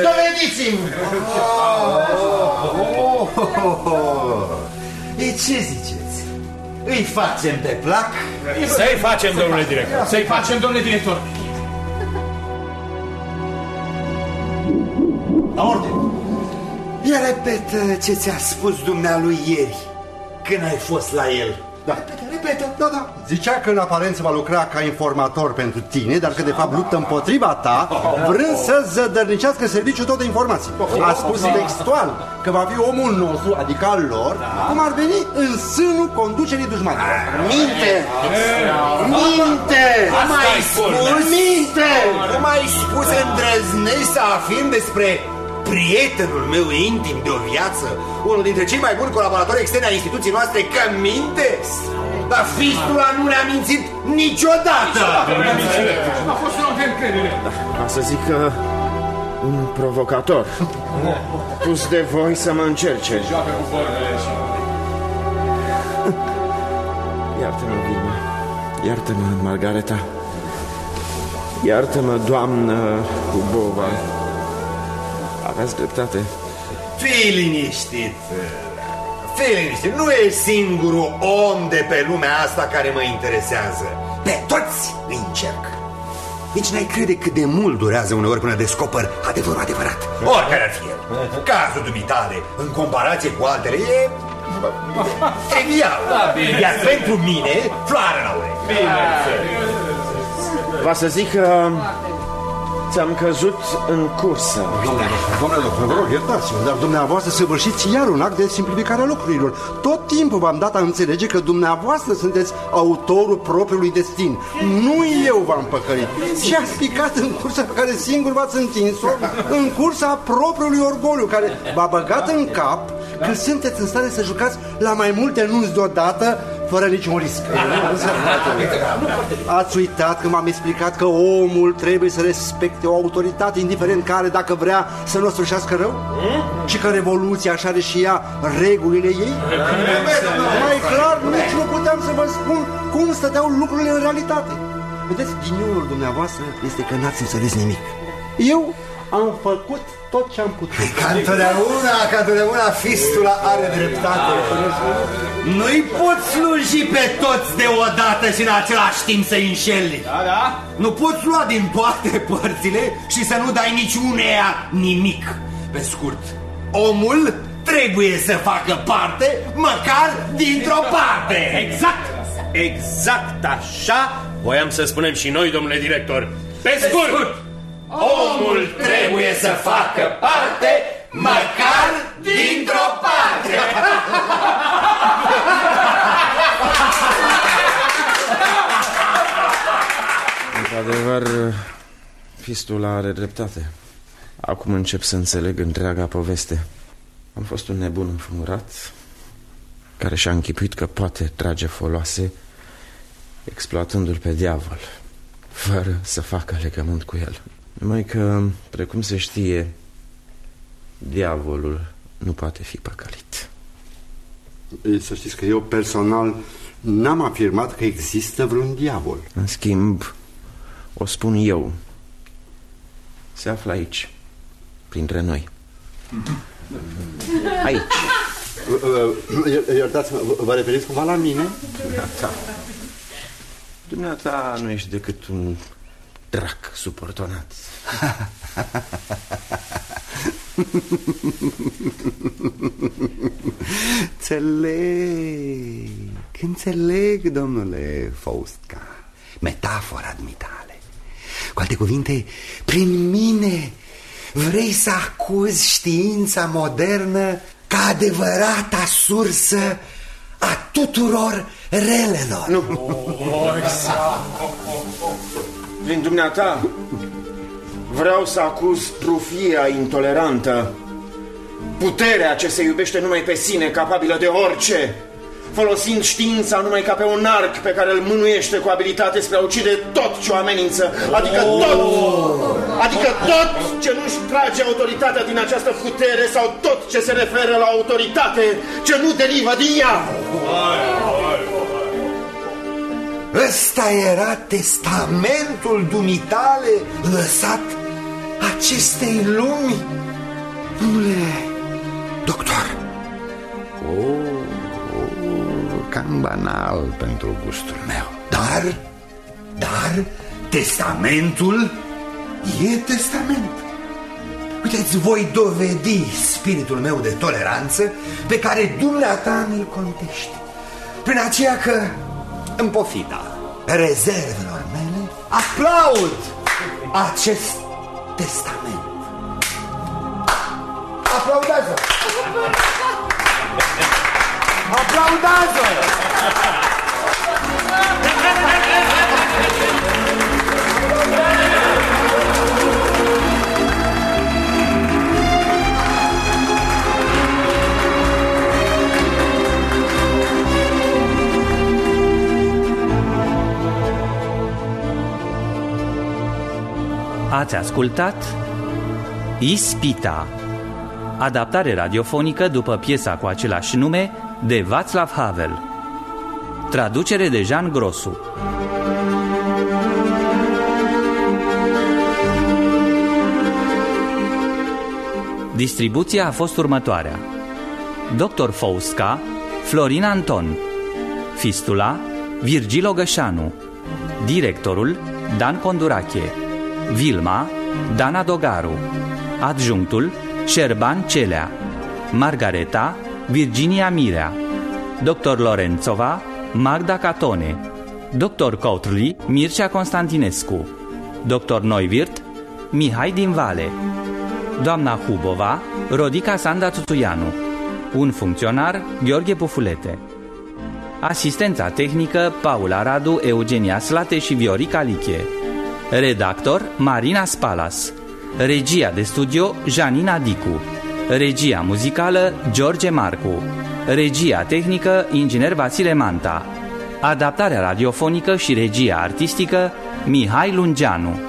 E ce ziceți? Îi facem pe plac? Să-i facem, domnule director. Să-i facem, domnule director. La ordine. Ia repet ce ți-a spus dumnealui ieri când ai fost la el. Repetă. Da. Zicea că în aparență va lucra ca informator pentru tine, dar că de fapt luptă împotriva ta, vrând să zădărnicească serviciul tot de informații. A spus textual că va fi omul nostru, adică al lor, cum ar veni în sânul conducerii dușmanilor. Minte! Cum ai spus îndrăznești să afirm despre prietenul meu intim de o viață, unul dintre cei mai buni colaboratori externi ai instituției noastre, că minte? Dar fistula nu ne-a mințit niciodată! A fost un om de încredere. Ca să zic că un provocator pus de voi să mă încerce. Joacă cu vorbele și... Iartă-mă, Vilma. Iartă-mă, Margareta. Iartă-mă, doamnă Kubova. Aveți dreptate. Fii liniștit. Nu e singurul om de pe lumea asta care mă interesează. Pe toți îi încerc. Nici n-ai crede cât de mult durează uneori până descoper adevărul adevărat. Oricare ar fi el. Cazul dumitale, în comparație cu altele, e trivial. Iar pentru mine, floare la ureche. Va să zic că ți-am căzut în cursă. Domnule doctor, vă rog, iertați-mă, dar dumneavoastră săvârșiți iar un act de simplificare a lucrurilor. Tot timpul v-am dat a înțelege că dumneavoastră sunteți autorul propriului destin. Nu eu v-am păcălit. Și ați picat în cursa pe care singur v-ați întins-o, în cursa propriului orgoliu, care v-a băgat în cap că sunteți în stare să jucați la mai multe nunți deodată, fără niciun risc. Ați uitat că m-am explicat că omul trebuie să respecte o autoritate, indiferent care, dacă vrea să nu strășească rău? Și că revoluția așa are și ea regulile ei? Mai clar, nici nu puteam să vă spun cum stăteau lucrurile în realitate. Vedeți, ghiniunul dumneavoastră este că n-ați înțeles nimic. Eu am făcut tot ce am putut. Ca întotdeauna, fistula are dreptate. Nu-i poți sluji pe toți deodată și în același timp să-i înșeli. Da. Nu poți lua din toate părțile și să nu dai niciuneia nimic. Pe scurt, omul trebuie să facă parte, măcar dintr-o parte. Exact așa voiam să spunem și noi, domnule director. Pe scurt, omul trebuie să facă parte, măcar dintr-o parte. Într-adevăr, fistula are dreptate. Acum încep să înțeleg întreaga poveste. Am fost un nebun înfumurat care și-a închipuit că poate trage foloase exploatându-l pe diavol, fără să facă legământ cu el. Numai că, precum se știe, diavolul nu poate fi păcălit. Să știți că eu personal n-am afirmat că există vreun diavol. În schimb, o spun eu. Se află aici, printre noi. Aici. Iertați-mă, vă referiți cumva la mine? Da. Dumneata nu ești decât un drac suportonat. Înțeleg, domnule Faustka, metafora dumitale. Cu alte cuvinte, prin mine vrei să acuzi știința modernă ca adevărata sursă a tuturor relelor. Nu. Prin dumneata vreau să acuz trufia intolerantă, puterea ce se iubește numai pe sine, capabilă de orice, folosind știința numai ca pe un arc pe care îl mânuiește cu abilitate spre a ucide tot ce o amenință, adică tot ce nu-și trage autoritatea din această putere sau tot ce se referă la autoritate ce nu derivă din ea. Ăsta era testamentul dumitale lăsat acestei lumi, domnule doctor. Cam banal pentru gustul meu. Dar testamentul e testament. Uite-ți voi dovedi spiritul meu de toleranță pe care dumneata mi-l contești. Prin aceea că, în pofida rezervelor mele, aplaud acest testament. Aplaudați-o! Aplaudați-o! Ați ascultat Ispita, adaptare radiofonică după piesa cu același nume de Václav Havel. Traducere de Jean Grosu. Distribuția a fost următoarea: Dr. Faustka, Florin Anton; Fistula, Virgil Ogășanu; directorul, Dan Condurache; Vilma, Dana Dogaru; adjunctul, Șerban Celea; Margareta, Virginia Mirea; Dr. Lorențova, Magda Catone; Dr. Cotrli, Mircea Constantinescu; Dr. Neuwirth, Mihai din Vale; doamna Hubova, Rodica Sanda Tutuianu; un funcționar, Gheorghe Pufulete; asistența tehnică, Paula Radu, Eugenia Slate și Viorica Liche; redactor, Marina Spalas; regia de studio, Janina Dicu; regia muzicală, George Marcu; regia tehnică, inginer Vasile Manta; adaptarea radiofonică și regia artistică, Mihai Lungeanu.